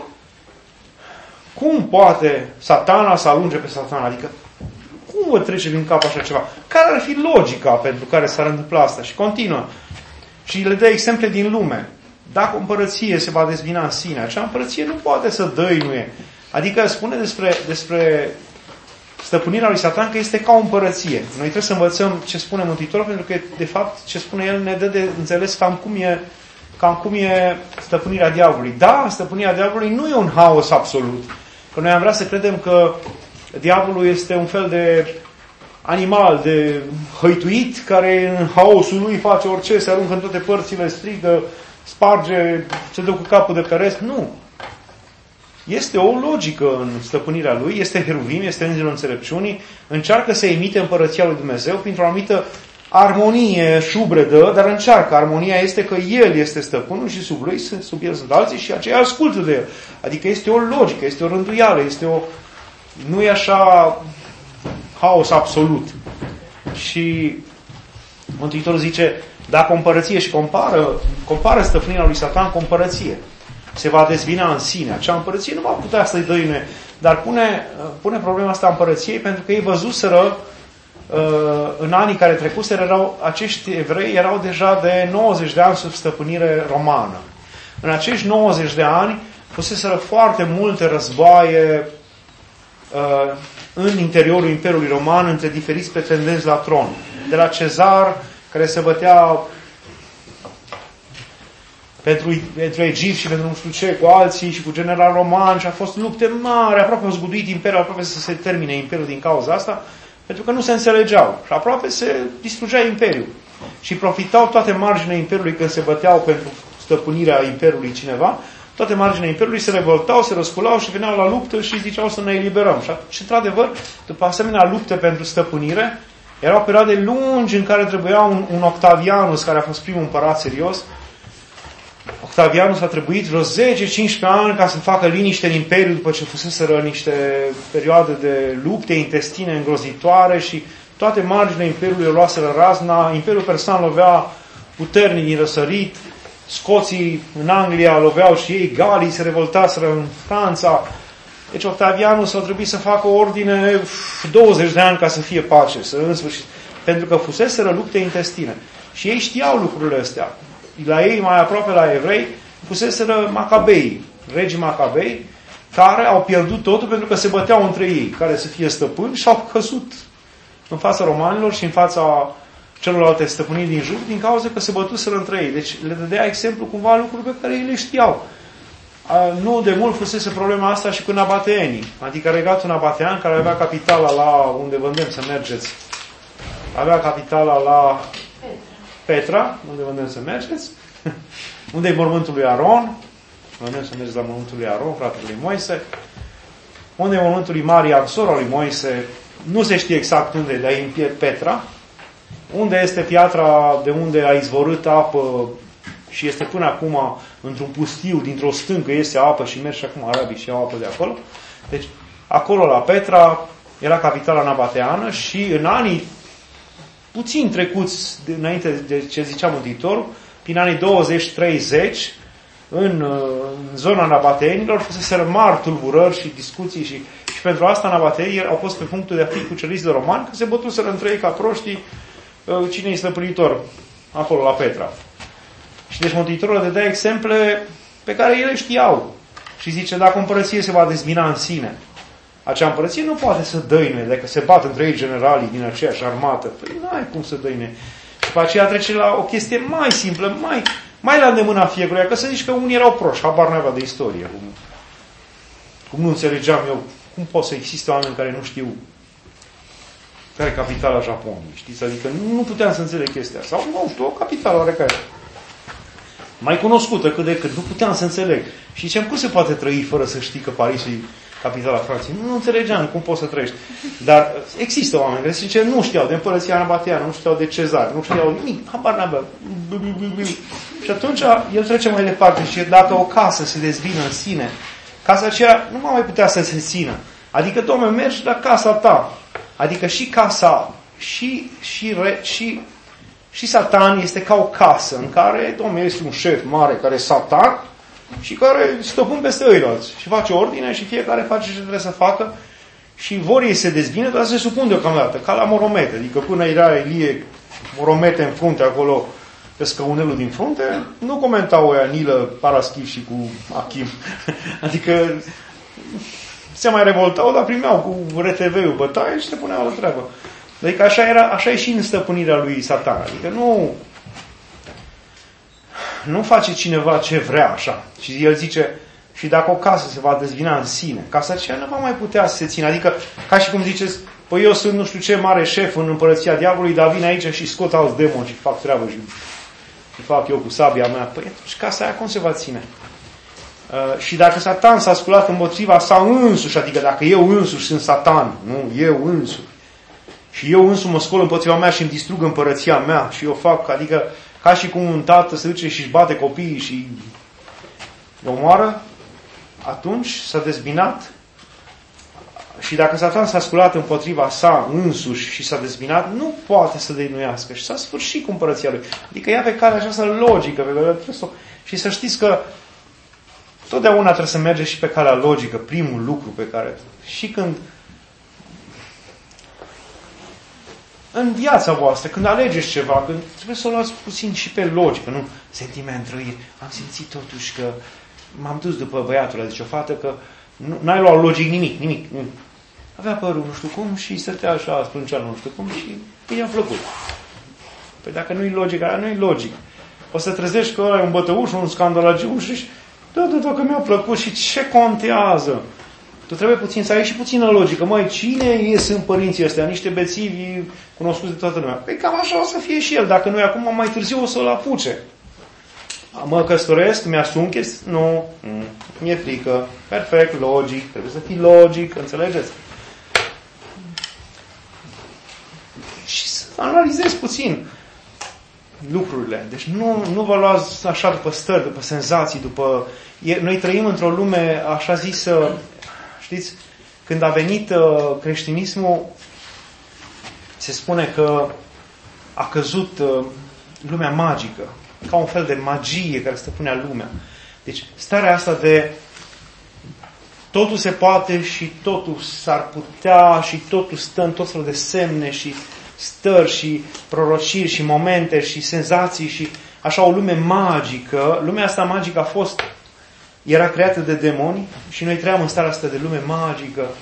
cum poate Satana să alunge pe Satana? Adică, cum vă trece din cap așa ceva? Care ar fi logica pentru care s-ar întâmpla asta? Și continuă. Și le dă exemple din lume. Dacă o împărăție se va dezbina în sine, acea împărăție nu poate să dăinuie. Adică spune despre, despre stăpânirea lui Satan că este ca o împărăție. Noi trebuie să învățăm ce spune Mântuitorul, pentru că, de fapt, ce spune el ne dă de înțeles cam cum e, cam cum e stăpânirea diavolului. Da, stăpânirea diavolului nu e un haos absolut. Că noi am vrea să credem că diavolul este un fel de animal, de hăituit, care în haosul lui face orice, se aruncă în toate părțile, strigă, sparge, se dă cu capul de pereți. Nu. Este o logică în stăpânirea lui, este heruvim, este îngerul înțelepciunii, încearcă să imite împărăția lui Dumnezeu printr-o anumită armonie șubredă, dar încearcă. Armonia este că el este stăpânul și sub lui, sub el sunt alții și aceia ascultă de el. Adică este o logică, este o rânduială, este o... nu e așa haos absolut. Și Mântuitorul zice, dacă o împărăție și compară, compară stăpânirea lui Satan cu o împărăție, se va dezbina în sine. Acea împărăție nu va putea să-i dăinuie. Dar pune, pune problema asta împărăției pentru că ei văzuseră în anii care trecuseră, erau, acești evrei erau deja de nouăzeci de ani sub stăpânire romană. În acești nouăzeci de ani fuseseră foarte multe războaie în interiorul Imperiului Roman între diferiți pretendenți la tron. De la Cezar, care se bătea pentru, pentru Egipt și pentru nu știu ce, cu alții și cu general roman, și a fost lupte mari, aproape au zguduit imperiul, aproape să se termine imperiul din cauza asta, pentru că nu se înțelegeau. Și aproape se distrugea imperiul. Și profitau toate marginile imperiului când se băteau pentru stăpânirea imperiului cineva, toate marginile imperiului se revoltau, se răsculau și veneau la luptă și ziceau să ne eliberăm. Și, și într-adevăr, după asemenea lupte pentru stăpânire, erau perioade lungi în care trebuia un, un Octavianus, care a fost primul împărat serios. Octavianus a trebuit vreo zece cincisprezece ani ca să facă liniște în imperiu după ce fuseseră niște perioade de lupte intestine îngrozitoare și toate marginile imperiului o luaseră razna. Imperiul persan lovea puternic din răsărit, scoții în Anglia loveau și ei, galii se revoltaseră în Franța. Deci Octavianus a trebuit să facă o ordine douăzeci de ani ca să fie pace, să în sfârșit, pentru că fuseseră lupte intestine. Și ei știau lucrurile astea. La ei, mai aproape la evrei, fuseseră Macabei, regii Macabei, care au pierdut totul pentru că se băteau între ei, care să fie stăpâni, și au căzut în fața romanilor și în fața celorlalte stăpâniri din jur, din cauza că se bătuseră între ei. Deci le dădea exemplu cumva lucruri pe care ei le știau. Nu de mult fusese problema asta și cu nabateenii. Adică regatul nabatean, care avea capitala la unde vă îndemn să mergeți, avea capitala la Petra, unde vă îndemn să mergeți, unde e mormântul lui Aron, vă îndemn să mergeți la mormântul lui Aron, fratele lui Moise, unde e mormântul lui Maria, sora lui Moise, nu se știe exact unde, dar e în Petra, unde este piatra de unde a izvorât apă și este până acum într-un pustiu, dintr-o stâncă iese apă și merg și acum arabii și iau apă de acolo. Deci, acolo la Petra era capitala nabateană și în anii puțin trecuți, înainte de ce zicea Mântuitorul, prin anii douăzeci treizeci, în, în zona nabateenilor, fuseseră mari tulburări și discuții și, și pentru asta nabateenii au fost pe punctul de a fi cuceriți de romani, că se bătuseră între ei ca proștii cine e stăpânitor acolo la Petra. Și deci Mântuitorul le dădea exemple pe care ele știau. Și zice, dacă o împărăție se va dezbina în sine, acea împărăție nu poate să dăinuie, dacă se bat între ei generalii din aceeași armată. Păi n-ai cum să dăinuie. Și pe aceea trece la o chestie mai simplă, mai, mai la îndemâna fiecăruia, că să zici că unii erau proști, habar n-avea de istorie. Cum, cum nu înțelegeam eu, cum pot să existe oameni care nu știu care e capitala Japoniei, știți? Adică nu puteam să înțeleg chestia. Sau, nu știu, o capitală oarecare. Mai cunoscută cât de cât. Nu puteam să înțeleg. Și ziceam, cum se poate trăi fără să știi că Parisul e capitala Franței? Nu, nu înțelegeam cum poți să trăiești. Dar există oameni care zice, nu știau de împărăția nabateană, nu știau de Cezar, nu știau nimic, habar n-avea. Și atunci el trece mai departe și dacă o casă se dezbină în sine, casa aceea nu mai putea să se țină. Adică, Dom'le, mergi la casa ta. Adică și casa, și, și, re, și, și Satan este ca o casă în care, Domnul, este un șef mare care e Satan și care stăpân peste ăilalți și face ordine și fiecare face ce trebuie să facă și vor ei se dezbine, dar se supun deocamdată, ca la moromete. Adică până era Elie moromete în frunte acolo, pe scăunelul din frunte, nu comentau ăia Nilă, Paraschiv și cu Achim. Adică se mai revoltau, dar primeau cu R T V-ul bătaie și se puneau la treabă. Adică așa, era, așa e și în stăpânirea lui Satan. Adică nu, nu face cineva ce vrea așa. Și el zice, și dacă o casă se va dezbina în sine, casa aceea nu va mai putea să se țină. Adică, ca și cum ziceți, păi eu sunt nu știu ce mare șef în împărăția diavolului, dar vin aici și scot alți demoni și fac treabă și, și fac eu cu sabia mea. Păi atunci casa aia cum se va ține? Uh, și dacă Satan s-a sculat împotriva sa însuși, adică dacă eu însuși sunt Satan, nu, eu însuși, și eu însuși mă scol împotriva mea și îmi distrug împărăția mea și eu fac, adică ca și cum un tată se duce și își bate copiii și îi omoară, atunci s-a dezbinat. Și dacă Satan s-a sculat împotriva sa însuși și s-a dezbinat, nu poate să dăinuiască și s-a sfârșit cu împărăția lui. Adică ia pe calea aceasta logică pe care trebuie să o... Și să știți că totdeauna trebuie să mergeți și pe calea logică, primul lucru pe care... Și când... În viața voastră, când alegeți ceva, când trebuie să o luați puțin și pe logică, nu sentiment, trăiri. Am simțit totuși că m-am dus după băiatul ăla, zice o fată, că nu, n-ai luat logic nimic, nimic. Avea părul nu știu cum și stătea așa, sprâncea nu știu cum și i-a plăcut. Păi dacă nu-i logic, aia nu-i logic. O să trezești că ăla e un bătăuș, un scandalagiu și da, da, dacă mi-a plăcut și ce contează? Tu trebuie puțin să ai și puțină logică. Măi, cine sunt părinții ăstea? Niște bețivi cunoscuți de toată lumea. Păi cam așa o să fie și el. Dacă nu e acum, mai târziu o să-l apuce. Mă căsătoresc, mi-asum chestii? Nu. Mi-e frică. Perfect, logic. Trebuie să fii logic, înțelegeți? Și să analizezi puțin lucrurile. Deci nu, nu vă luați așa după stări, după senzații, după... E, noi trăim într-o lume așa zisă, știți, când a venit uh, creștinismul, se spune că a căzut uh, lumea magică, ca un fel de magie care stăpânea lumea. Deci starea asta de totul se poate și totul s-ar putea și totul stă în tot felul de semne și stări și prorociri și momente și senzații și așa o lume magică. Lumea asta magică a fost, era creată de demoni și noi trăiam în starea asta de lume magică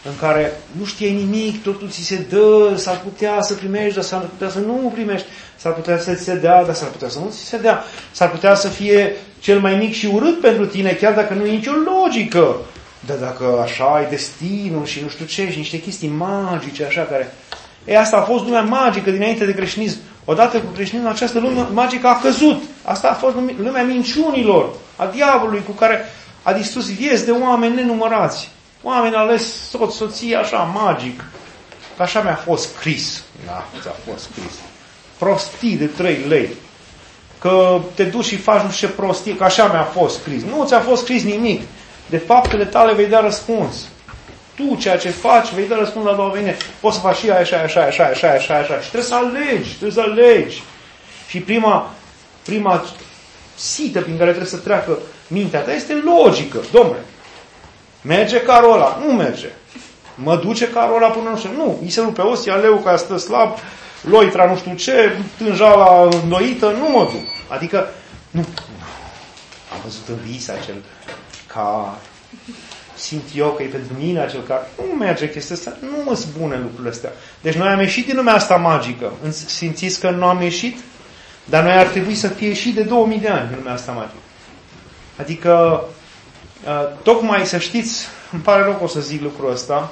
în care nu știai nimic, totul ți se dă, s-ar putea să primești, dar s-ar putea să nu primești, s-ar putea să ți se dea, dar s-ar putea să nu ți se dea, s-ar putea să fie cel mai mic și urât pentru tine, chiar dacă nu e nicio logică. Dar dacă așa e destinul și nu știu ce, și niște chestii magice, așa care... E, asta a fost lumea magică dinainte de creștinism. Odată cu creștinismul, această lume magică a căzut. Asta a fost lumea minciunilor, a diavolului, cu care a distrus vieți de oameni nenumărați. Oameni ales soț, soție, așa, magic. Că așa mi-a fost scris. Da, ți-a fost scris. Prostii de trei lei. Că te duci și faci nu știu ce prostie, că așa mi-a fost scris. Nu ți-a fost scris nimic. De faptele tale vei da răspuns. Tu, ceea ce faci, vei da răspuns la doua venire. Poți să faci și așa, așa, așa, așa, așa, așa. Și trebuie să alegi, trebuie să alegi. Și prima, prima sită prin care trebuie să treacă mintea ta este logică. Dom'le, merge carul ăla? Nu merge. Mă duce carul ăla până nu știu. Nu, îi se rupe ostia, leu ca stă slab, loitra nu știu ce, tânjala îndoită, nu mă duc. Adică, nu. Am văzut în vis acel car. Simt eu că e pentru mine acel car. Nu merge chestia asta. Nu sunt bune lucrurile astea. Deci noi am ieșit din lumea asta magică. Simțiți că nu am ieșit? Dar noi ar trebui să fie ieșit de două mii de ani din lumea asta magică. Adică, tocmai să știți, îmi pare rău că o să zic lucrul ăsta,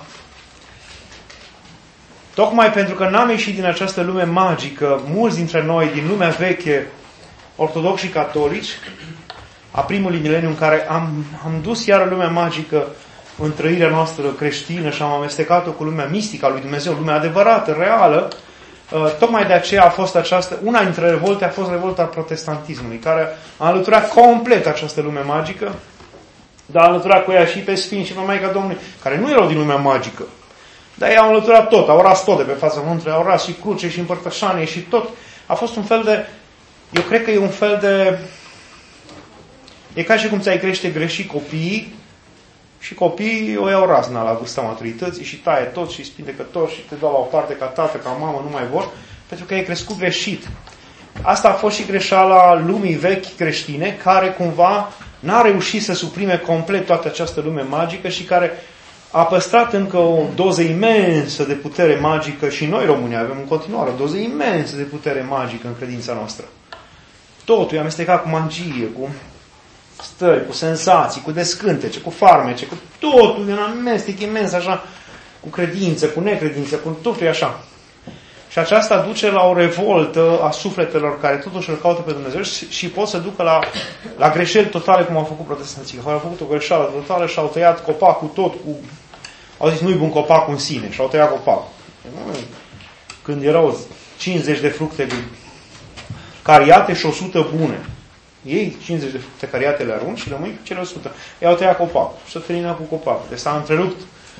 tocmai pentru că n-am ieșit din această lume magică, mulți dintre noi, din lumea veche, ortodoxi și catolici, a primului mileniu în care am, am dus iară lumea magică în trăirea noastră creștină și am amestecat-o cu lumea mistică a lui Dumnezeu, lumea adevărată, reală, tocmai de aceea a fost această, una dintre revolte a fost revolta protestantismului, care a înlăturat complet această lume magică, dar a înlăturat cu ea și pe Sfinți și pe Maica Domnului, care nu erau din lumea magică. Dar ei au înlăturat tot, au ras tot de pe fața pământului, au ras și cruce și împărtășanie și tot. A fost un fel de, eu cred că e un fel de, e ca și cum ți-ai crește greșit copiii și copiii o iau razna la vârsta maturității și taie tot și spindecă tot și te dau la o parte ca tată, ca mamă, nu mai vor, pentru că ai crescut greșit. Asta a fost și greșeala lumii vechi creștine, care cumva n-a reușit să suprime complet toată această lume magică și care a păstrat încă o doză imensă de putere magică și noi români avem în continuare o doză imensă de putere magică în credința noastră. Totul e amestecat cu magie, cu stări, cu senzații, cu descântece, cu farmece, cu totul e un amestec imens așa, cu credință, cu necredință, cu totul e așa. Și aceasta duce la o revoltă a sufletelor care totuși îl caută pe Dumnezeu și, și pot să ducă la, la greșeli totale, cum au făcut protestanții. Au făcut o greșeală totală și au tăiat copacul tot cu... Au zis, nu-i bun copacul în sine și au tăiat copacul. Când erau cincizeci de fructe cariate și o sută bune. Ei cincizeci de fructe cariate le arunc și rămâi cu cele o sută. Ei au tăiat copacul și s-a terminat cu copacul. Deci s-a întrerupt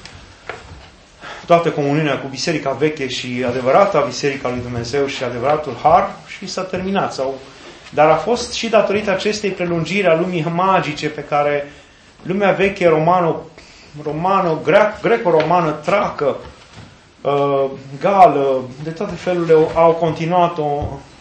toată comuniunea cu biserica veche și adevărata biserica lui Dumnezeu și adevăratul har și s-a terminat. Sau... Dar a fost și datorită acestei prelungiri a lumii magice pe care lumea veche romano, romano greco-romană, tracă, uh, gală, de toate felurile au continuat-o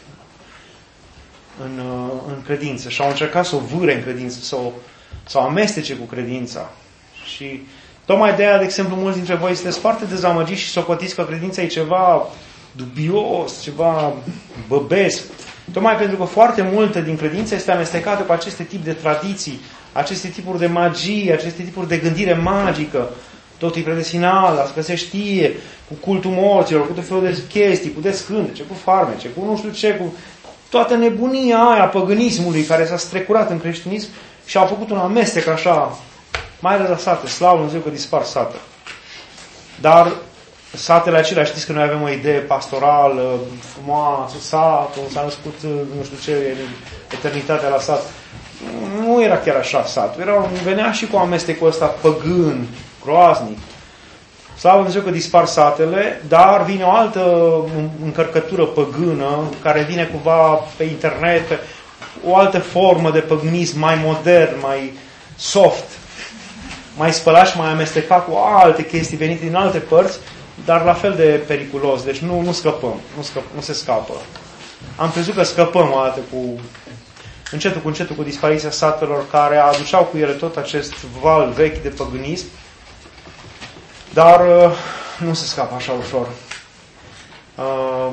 în, uh, în credință și au încercat să o vâre în credință, să o, să o amestece cu credința. Și tocmai de aia, de exemplu, mulți dintre voi sunteți foarte dezamăgiți și socotiți că credința e ceva dubios, ceva băbesc. Tocmai pentru că foarte multe din credință este amestecată cu aceste tip de tradiții, aceste tipuri de magie, aceste tipuri de gândire magică. Totul e predestinat, asta se știe, cu cultul morților, cu tot felul de chestii, cu descântece, cu farmece, cu nu știu ce, cu toată nebunia aia păgânismului care s-a strecurat în creștinism și au făcut un amestec așa, mai ales la sate, slavă Dumnezeu că dispar sate. Dar satele acelea, știți că noi avem o idee pastorală, frumoasă, satul, s-a născut, nu știu ce, eternitatea la sat. Nu era chiar așa satul. Era, venea și cu amestecul ăsta păgân, groaznic. Slavă Dumnezeu că dispar satele, dar vine o altă încărcătură păgână, care vine cumva pe internet, pe o altă formă de păgânism mai modern, mai soft, mai spălat și mai amestecat cu alte chestii venite din alte părți, dar la fel de periculos. Deci nu, nu scăpăm, nu, scăp, nu se scapă. Am crezut că scăpăm o dată cu încetul cu încetul cu dispariția satelor care aduceau cu ele tot acest val vechi de păgânism. Dar uh, nu se scapă așa ușor. Uh,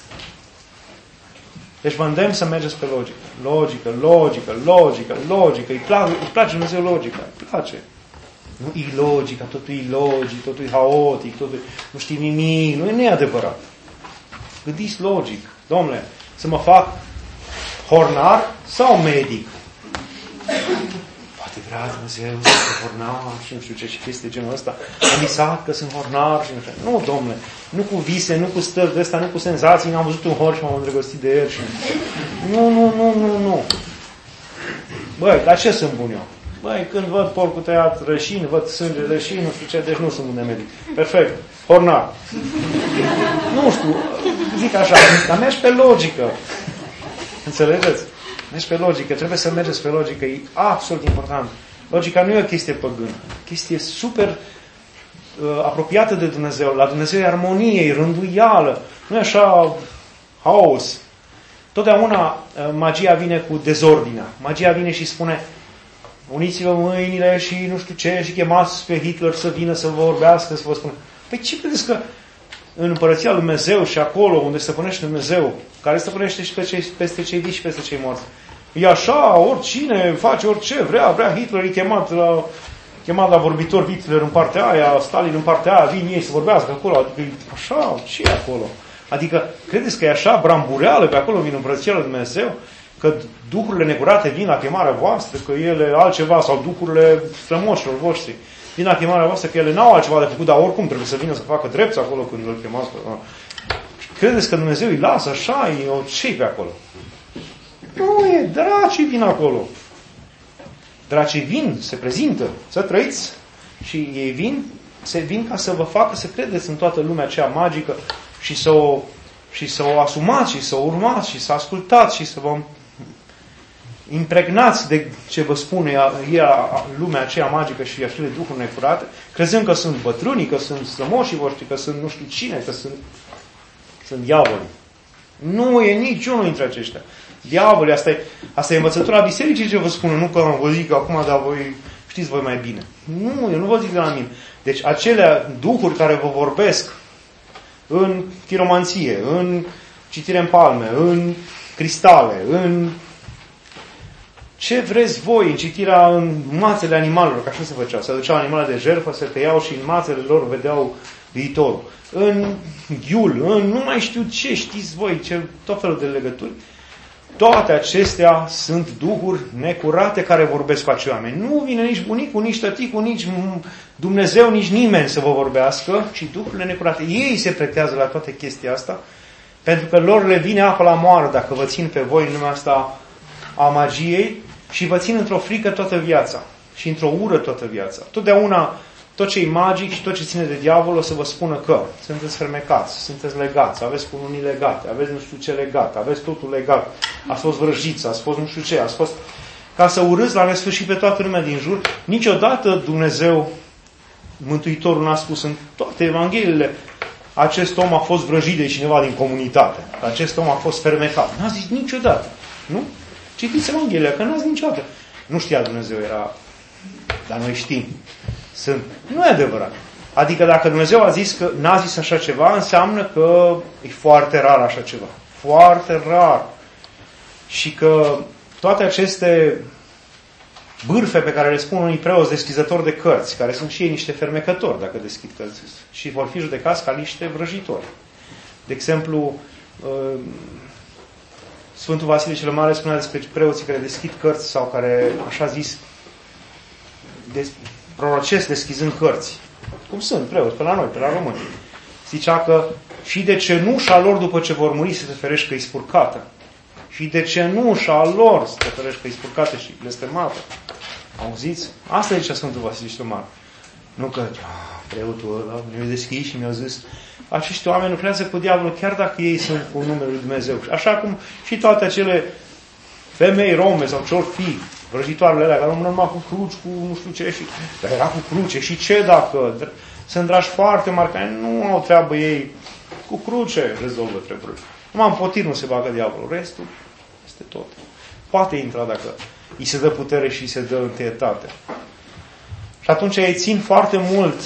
deci vă îndemn să mergeți pe logică. Logică, logică, logică, logică. Îi place, îi place Dumnezeu logica. Îi place. Nu e logica, totul e logic, totul e haotic, totul nu știi nimic. Nu, nu e adevărat. Gândiți logic. Dom'le, să mă fac hornar sau medic? Poate vrea Dumnezeu să fie hornar și nu știu ce și chestii genul ăsta. Am visat că sunt hornar și nu știu. Nu, dom'le, nu cu vise, nu cu stări de ăsta, nu cu senzații. Am văzut un hor și m-am îndrăgostit de el și nu, nu, nu, nu, nu. Băi, la ce sunt bun eu? Băi, când văd porcul tăiat rășin, văd sânge rășin, nu știu ce, deci nu sunt bun de medic. Perfect. Hornar. Nu știu, zic așa, dar mergi pe logică. Înțelegeți? Mergi pe logică, trebuie să mergeți pe logică, e absolut important. Logica nu e o chestie păgână, chestie super uh, apropiată de Dumnezeu. La Dumnezeu e armonie, e rânduială, nu e așa haos. Totdeauna uh, magia vine cu dezordinea. Magia vine și spune, uniți-vă mâinile și nu știu ce, și chemați pe Hitler să vină să vă vorbească, să vă spună. Păi ce credeți că în Împărăția lui Dumnezeu și acolo unde stăpânește Dumnezeu, care stăpânește și pe cei, peste cei vii și peste cei morți, e așa, oricine face orice vrea, vrea Hitler, e chemat la, chemat la vorbitor Hitler în partea aia, Stalin în partea aia, vin ei să vorbească acolo, adică e așa, ce e acolo? Adică, credeți că e așa brambureală pe acolo vin Împărăția lui Dumnezeu? Că duhurile necurate vin la chemarea voastră, că ele altceva, sau duhurile strămoșilor voștri vin la chemarea voastră, că ele n-au altceva de făcut, dar oricum trebuie să vină să facă drept acolo când îl chemați. Credeți că Dumnezeu îi lasă așa, e o ce pe acolo? Nu e, dracii vin acolo. Dracii vin, se prezintă, să trăiți și ei vin, se vin ca să vă facă să credeți în toată lumea aceea magică și să o, și să o asumați și să o urmați și să ascultați și să vă impregnați de ce vă spune ea, ea, lumea aceea magică și acele duhuri necurate, crezând că sunt bătrânii, că sunt strămoșii voștri, că sunt nu știu cine, că sunt, sunt diavoli. Nu e niciunul dintre aceștia. Diavolii, asta e, asta e învățătura bisericii ce vă spune, nu că vă zic acum, dar voi știți voi mai bine. Nu, eu nu vă zic de la mine. Deci acele duhuri care vă vorbesc în chiromanție, în citire în palme, în cristale, în ce vreți voi, în citirea în mațele animalelor, că așa se făcea, se aduceau animale de jertfă, se tăiau și în mațele lor vedeau viitorul. În ghiul, în nu mai știu ce, știți voi, ce, tot felul de legături. Toate acestea sunt duhuri necurate care vorbesc cu acei oameni. Nu vine nici bunicul, nici tăticul, nici Dumnezeu, nici nimeni să vă vorbească, ci duhurile necurate. Ei se pretează la toate chestia asta, pentru că lor le vine apă la moară dacă vă țin pe voi în lumea asta a magiei și vă țin într-o frică toată viața și într-o ură toată viața. Totdeauna tot ce e magic și tot ce ține de diavol o să vă spună că sunteți fermecați, sunteți legați, aveți cununii legate, aveți nu știu ce legat, aveți totul legat, ați fost vrăjiți, ați fost nu știu ce, ați fost... Ca să urâți la nesfârșit pe toată lumea din jur, niciodată Dumnezeu, Mântuitorul n-a spus în toate Evangheliile, acest om a fost vrăjit de cineva din comunitate, acest om a fost fermecat. N-a zis niciodată, nu? Citiți Evanghelia, că n-a zis niciodată. Nu știa Dumnezeu, era... Dar noi știm. Sunt. Nu e adevărat. Adică dacă Dumnezeu a zis că n-a zis așa ceva, înseamnă că e foarte rar așa ceva. Foarte rar. Și că toate aceste bârfe pe care le spun unii preoți deschizători de cărți, care sunt și ei niște fermecători dacă deschid cărți, și vor fi judecați ca niște vrăjitori. De exemplu, Sfântul Vasile cel Mare spunea despre preoții care deschid cărți sau care, așa zis, des, prorocesc deschizând cărți. Cum sunt preoți, pe la noi, pe la români. Zicea că și de cenușa lor după ce vor muri să te ferești că e spurcată. Și de cenușa lor să te ferești că e spurcată și blestemată. Auziți? Asta zicea Sfântul Vasile cel Mare. Nu că preotul ăla mi-a deschis și mi-a zis acești oameni lucrează cu diavolul chiar dacă ei sunt cu numele lui Dumnezeu. Așa cum și toate acele femei rome sau ce-or fi, vrăjitoarele alea, care rămân numai cu cruci, cu nu știu ce, și, dar era cu cruce. Și ce dacă sunt dragi foarte mari, care nu au treabă ei, cu cruce rezolvă treburile. Numai în potir nu se bagă diavolul. Restul este tot. Poate intra dacă îi se dă putere și îi se dă întâietate. Și atunci ei țin foarte mult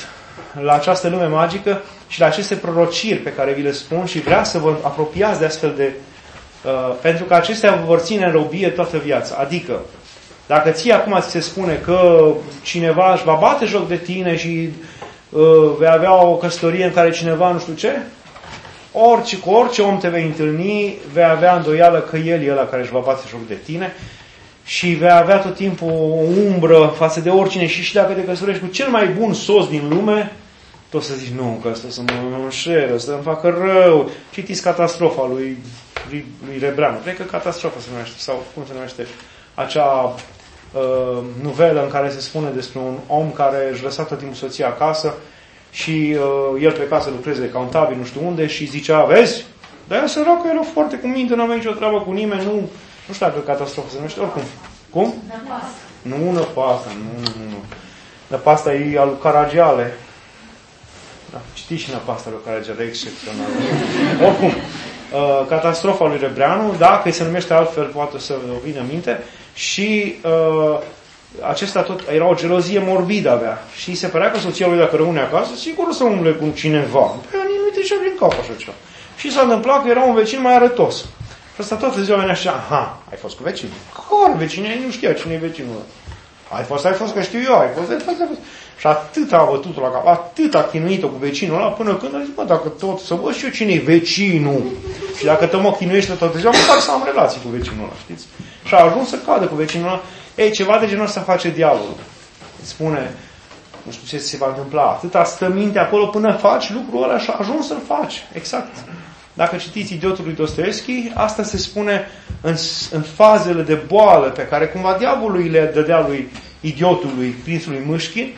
la această lume magică și la aceste prorociri pe care vi le spun și vrea să vă apropiați de astfel de... Uh, pentru că acestea vă vor ține în robie toată viața. Adică, dacă ție acum ți se spune că cineva își va bate joc de tine și uh, vei avea o căsătorie în care cineva nu știu ce, orice, cu orice om te vei întâlni, vei avea îndoială că el e ăla care își va bate joc de tine și vei avea tot timpul o umbră față de oricine și și dacă te căsătorești cu cel mai bun soț din lume, tu o să zici, nu, că ăsta să mă înșel, ăsta îmi facă rău. Citiți Catastrofa lui, lui, lui Rebreanu. Cred că Catastrofa se numește, sau cum se numește, acea uh, novelă în care se spune despre un om care își lăsa tot timpul soția acasă și uh, el pleca să lucreze de contabil nu știu unde și zicea, vezi, dar ea săracă era foarte cu minte, nu avea nicio treabă cu nimeni, nu, nu știu dacă Catastrofa se numește, oricum. Cum? Năpasta. Nu, Năpasta, nu, nu, nu. Năpasta e al lui Caragiale. Da, știți și Năpasta lui Caragiale, excepțional. Oricum, uh, Catastrofa lui Rebreanu, dacă se numește altfel, poate să vă vină în minte, și uh, acesta tot era o gelozie morbidă avea. Și se părea că soția lui, dacă rămâne acasă, sigur o să umble cu cineva. Păi nu trecea prin cap așa ceva. Și s-a întâmplat că era un vecin mai arătos. Și ăsta toată ziua venea și zicea, aha, ai fost cu vecinul? Care vecine? Nu știa cine e vecinul ăla. Ai fost, ai fost, că știu eu, ai fost, ai fost, ai fost. Și atât a bătut-o la cap, atât a chinuit-o cu vecinul ăla, până când a zis, bă, dacă tot, să văd și eu cine e vecinul. Și dacă tot mă chinuiește toată ziua, măcar să am relații cu vecinul ăla, știți? Și a ajuns să cadă cu vecinul ăla. Ei, ceva de genul ăsta face diavolul. Îți spune, nu știu ce se va întâmpla, atâta stă minte acolo până faci lucrul ăla și a ajuns să-l faci. Exact. Dacă citiți Idiotul lui Dostoevski, asta se spune în, în fazele de boală pe care cumva diavolul le dădea lui idiotului, prințului Mâșchin.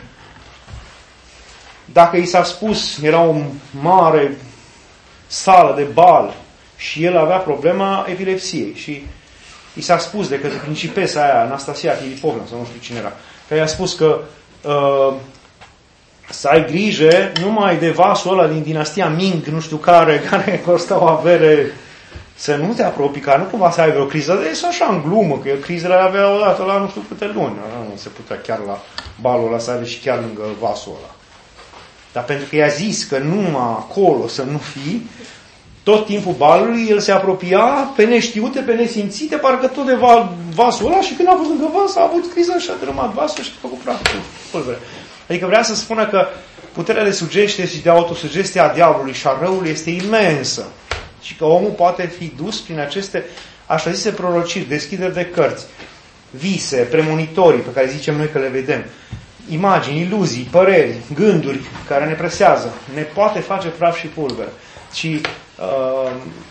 Dacă i s-a spus, era o mare sală de bal și el avea problema epilepsiei și i s-a spus de către principesa aia, Anastasia Filipovna, sau nu știu cine era, că i-a spus că uh, să ai grijă numai de vasul ăla din dinastia Ming, nu știu care, care costă o avere, să nu te apropii, ca nu cumva să ai vreo criză, de e așa în glumă, că crizele avea odată la nu știu câte luni, nu se putea chiar la balul ăla să aibă și chiar lângă vasul ăla. Dar pentru că i-a zis că numai acolo să nu fii, tot timpul balului el se apropia pe neștiute, pe nesimțite, parcă tot de vasul ăla și când a fost lângă vas a avut criză și a dărâmat vasul și a făcut praf cu pulbere. Adică vrea să spună că puterea de sugestie și de autosugestie a diavolului și a răului este imensă. Și că omul poate fi dus prin aceste așa zise prorociri, deschideri de cărți, vise, premonitorii pe care zicem noi că le vedem, imagini, iluzii, păreri, gânduri care ne presează, ne poate face praf și pulbere. Și, uh,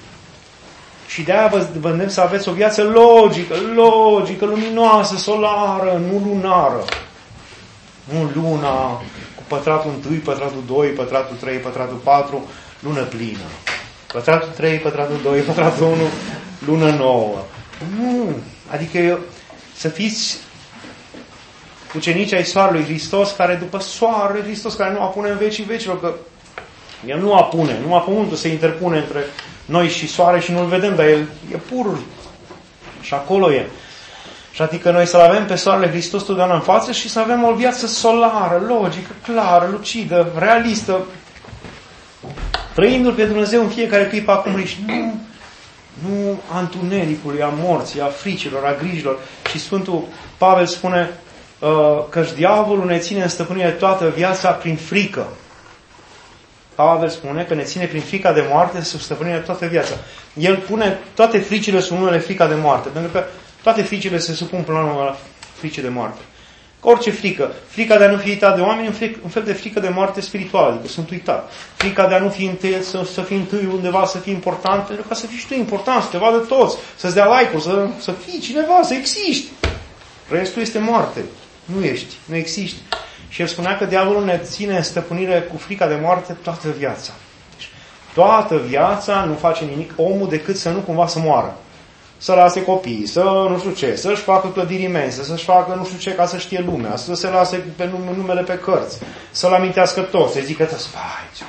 și de-aia vă, vă îndemn să aveți o viață logică, logică, luminoasă, solară, nu lunară. Nu luna cu pătratul unu, pătratul doi, pătratul trei, pătratul patru, lună plină. Pătratul trei, pătratul doi, pătratul unu, lună nouă. Nu. Adică să fiți ucenici ai Soarelui Hristos, care după Soarele Hristos, care nu apune în vecii vecilor, că el nu apune, numai pământul se interpune între noi și Soare și nu-l vedem, dar el e pur și acolo e. Și adică noi să-L avem pe Soarele Hristos totdeauna în față și să avem o viață solară, logică, clară, lucidă, realistă, trăindu-L pe Dumnezeu în fiecare clipă acum și nu, nu a întunericului, a morții, a fricilor, a grijilor. Și Sfântul Pavel spune uh, că diavolul ne ține în stăpânire toată viața prin frică. Pavel spune că ne ține prin frica de moarte sub stăpânire toată viața. El pune toate fricile sub numele frica de moarte, pentru că toate fricile se supun până la urmă la frice de moarte. Orice frică. Frica de a nu fi uitat de oameni, un fel de frică de moarte spirituală, adică sunt uitat. Frica de a nu fi întâi, să, să fii întâi undeva, să fii important, pentru ca să fii și tu important, să te vadă toți, să-ți dea like-uri, să, să fii cineva, să existi. Restul este moarte. Nu ești, nu existi. Și el spunea că diavolul ne ține în stăpânire cu frica de moarte toată viața. Deci, toată viața nu face nimic omul decât să nu cumva să moară. Să lase copiii, să nu știu ce, să-și facă clădiri imense, să-și facă nu știu ce ca să știe lumea, să se lase pe numele pe cărți, să-l amintească toți, să zică toți, vai, ce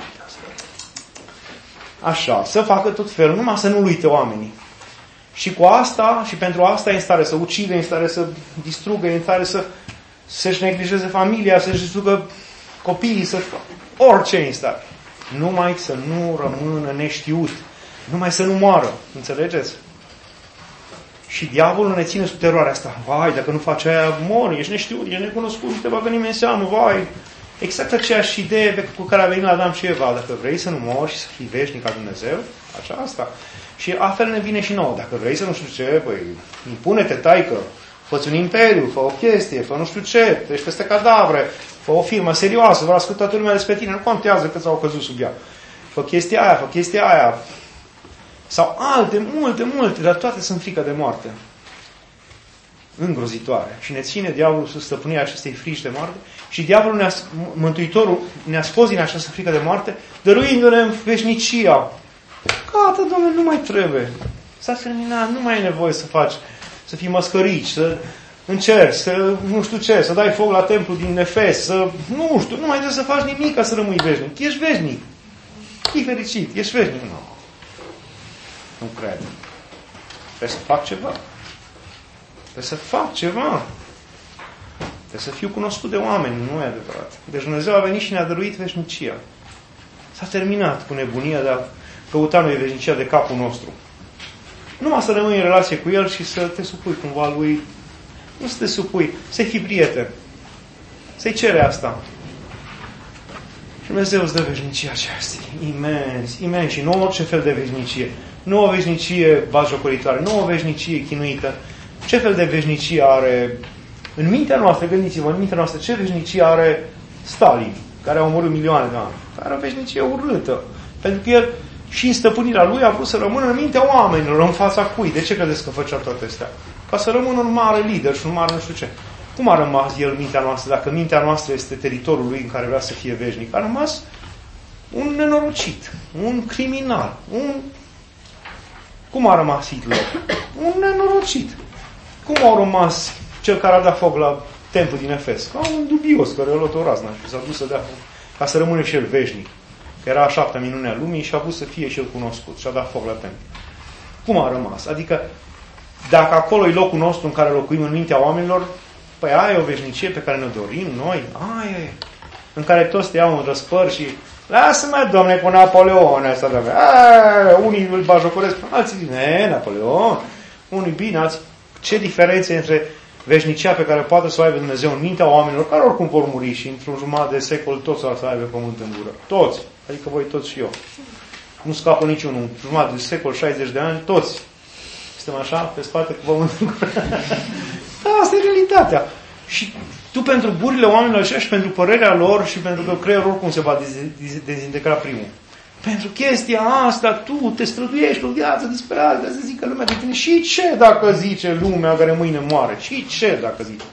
așa, să facă tot felul, numai să nu-l uite oamenii. Și cu asta, și pentru asta e în stare să ucide, e în stare să distrugă, e în stare să, să-și neglijeze familia, să-și distrugă copiii să orice în stare. Numai să nu rămână neștiut. Numai să nu moară. Înțelegeți? Și diavolul ne ține sub teroarea asta. Vai, dacă nu faci aia, mori, ești neștiut, ești necunoscut, nu te bagă nimeni în seamă, vai. Exact aceeași idee cu care a venit la Adam și Eva. Dacă vrei să nu mori și să fii veșnic ca Dumnezeu, așa asta. Și altfel ne vine și nouă. Dacă vrei să nu știu ce, păi, impune-te, taică, fă-ți un imperiu, fă o chestie, fă nu știu ce, treci peste cadavre, fă o firmă serioasă, vă ascultă toată lumea despre tine, nu contează câți au căzut sub ea. Fă chestia aia, fă chestia aia. Sau alte, multe, multe, dar toate sunt frică de moarte. Îngrozitoare. Și ne ține diavolul sub stăpânirea acestei frici de moarte și diavolul, ne-a, Mântuitorul, ne-a scos din această frică de moarte, dăruindu-ne veșnicia. Gata, Doamne, nu mai trebuie. S-a terminat, nu mai e nevoie să faci, să fii măscărici, să încerci, să nu știu ce, să dai foc la templu din Efes, să, nu știu, nu mai trebuie să faci nimic ca să rămâi veșnic. Ești veșnic. Fii fericit, ești veșnic. Nu. Nu cred. Trebuie să fac ceva. Trebuie să fac ceva. Trebuie să fiu cunoscut de oameni, nu e adevărat. Deci Dumnezeu a venit și ne-a dăruit veșnicia. S-a terminat cu nebunia de a căuta noi veșnicia de capul nostru. Numai să rămâi în relație cu El și să te supui cumva Lui. Nu să te supui, să-i fii prieten. Să-i cere asta. Și Dumnezeu îți dă veșnicia aceasta. Imens, imens. Și nu orice fel de veșnicie. Nu o veșnicie batjocoritoare, nu o veșnicie chinuită. Ce fel de veșnicie are în mintea noastră, gândiți-vă, în mintea noastră, ce veșnicie are Stalin, care a omorât milioane de oameni? Are o veșnicie urâtă. Pentru că el și în stăpânirea lui a vrut să rămână în mintea oamenilor, în fața cui. De ce credeți că făcea toate astea? Ca să rămână un mare lider și un mare nu știu ce. Cum a rămas el în mintea noastră, dacă mintea noastră este teritoriul lui în care vrea să fie veșnic? A rămas un nenorocit, un criminal, un... Cum a rămas Hitler? Un nenorocit. Cum a rămas cel care a dat foc la templu din Efes? Ca un dubios care a luat o razna și s-a dus să dea foc. Ca să rămâne și el veșnic. Că era a șaptea minune a lumii și a vrut să fie și el cunoscut. Și a dat foc la templu. Cum a rămas? Adică, dacă acolo e locul nostru în care locuim în mintea oamenilor, păi aia e o veșnicie pe care ne dorim noi. Aia e. În care toți te iau în răspăr și lasă-mă, Doamne, cu Napoleon ăsta, Doamne. Aaa, unii îl bajocoresc, alții zic, ne, Napoleon. Unii bine, alții. Ce diferențe între veșnicia pe care poate să o aibă Dumnezeu în mintea oamenilor, care oricum vor muri și într-un jumătate de secol toți o să aibă pământ în gură. Toți. Adică voi toți și eu. Nu scapă niciunul. Într-un jumătate de secol, șaizeci de ani, toți. Suntem așa, pe spate cu pământ în gură. Da, asta e realitatea. Și tu pentru burile oamenilor așa și pentru părerea lor și pentru că creierul oricum se va dezintegra primul. Pentru chestia asta tu te străduiești o viață disperată să zică lumea de tine. Și ce dacă zice lumea care mâine moare? Și ce dacă zice?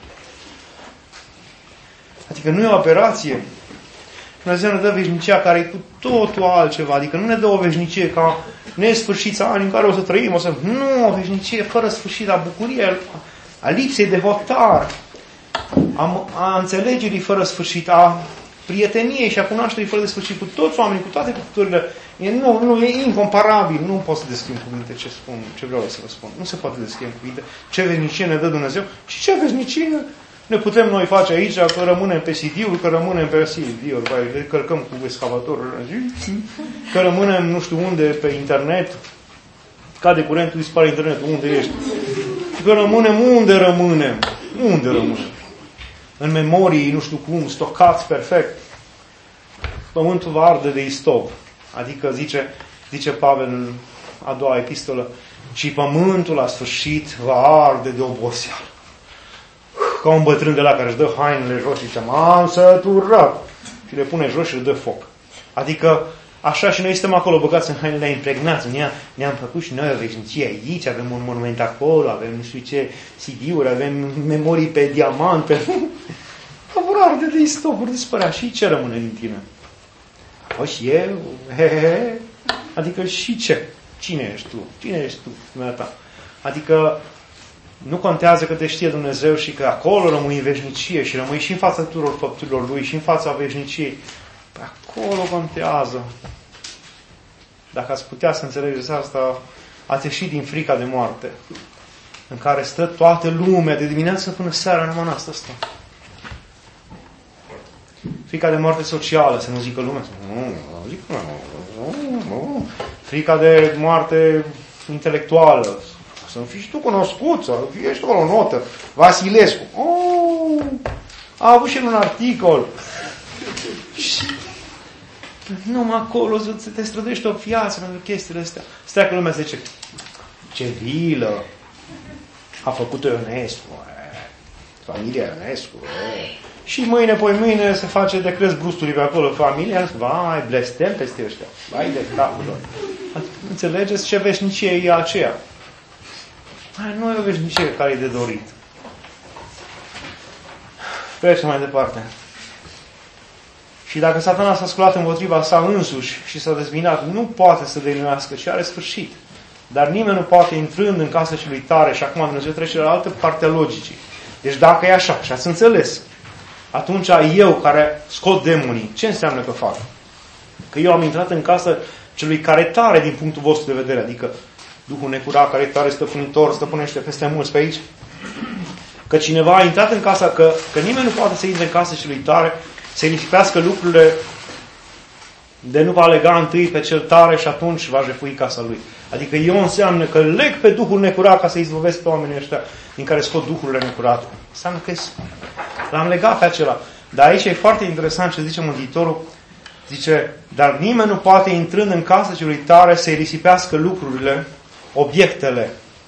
Adică nu e o operație. Dumnezeu ne dă veșnicia care e cu totul altceva. Adică nu ne dă o veșnicie ca nesfârșiți ani în care o să trăim. O să... Nu, o veșnicie fără sfârșit, a bucuriei, a lipsei de hotar, a, a înțelegerii fără sfârșit, a prieteniei și a cunoașterii fără de sfârșit cu toți oamenii, cu toate culturile. E, nu, nu, e incomparabil. Nu pot să descriu cu cuvinte ce spun, ce vreau să vă spun. Nu se poate descrie cu cuvinte ce veșnicie ne dă Dumnezeu și ce veșnicie ne putem noi face aici, că rămânem pe C D-uri, că rămânem pe C D-uri, le călcăm cu excavatorul, că rămânem nu știu unde pe internet, cade curentul, dispare internetul, unde ești? Că rămânem unde rămânem? Unde rămânem? În memorii, nu știu cum, stocați perfect. Pământul va arde de istop. Adică zice, zice Pavel în a doua epistolă, și pământul la sfârșit va arde de oboseală. Ca un bătrân de la care își dă hainele jos și zice, m-am săturat. Și le pune jos și le dă foc. Adică așa și noi suntem acolo băgați în hainele impregnați. Ne-am făcut și noi o veșnicie aici, avem un monument acolo, avem nu știu ce C D-uri, avem memorii pe diamant, pe... vor arde de istop, vor dispărea. Și ce rămâne din tine? O, și eu? He, he, he. Adică și ce? Cine ești tu? Cine ești tu? Dumneata? Adică nu contează că te știe Dumnezeu și că acolo rămâi în veșnicie și rămâi și în fața tuturor făpturilor Lui și în fața veșniciei. Păi acolo contează. Dacă ați putea să înțelegeți asta, ați ieșit din frica de moarte, în care stă toată lumea, de dimineață până seara, numai în asta stă. Frica de moarte socială, să nu zică lumea. Nu, nu zic nu, nu. Frica de moarte intelectuală. Să nu fii și tu cunoscut, să fii ești acolo o notă. Vasilescu. Oh, a avut și un articol. Și numai acolo să te străduiești o viață pentru chestiile astea. Stai că lumea zice, ce vilă a făcut-o Ionescu. Familia Ionescu. Și mâine, poi mâine se face decret brustului pe acolo. Familia, vai, blestem peste ăștia. Vai de capul lor. Înțelegeți ce veșnicie e aceea? Hai, nu e o veșnicie care e de dorit. Trecem mai departe. Și dacă Satana s-a sculat împotriva sa însuși și s-a dezbinat, nu poate să dăinuiască și are sfârșit. Dar nimeni nu poate, intrând în casa celui tare, și acum Dumnezeu trece la altă parte a logicii. Deci dacă e așa și ați înțeles, atunci eu care scot demonii, ce înseamnă că fac? Că eu am intrat în casa celui care tare din punctul vostru de vedere, adică Duhul necurat care e tare stăpânitor, stăpânește peste mulți pe aici. Că cineva a intrat în casa, că, că nimeni nu poate să intre în casa celui tare, să-i lisipească lucrurile de nu va lega întâi pe cel tare și atunci va jefui casa lui. Adică eu înseamnă că leg pe Duhul necurat ca să izbăvesc pe oamenii ăștia din care scot duhurile necurate. Înseamnă că l-am legat pe acela. Dar aici e foarte interesant ce zice Mântuitorul. Zice, dar nimeni nu poate, intrând în casa celui tare, să-i risipească lucrurile, obiectele.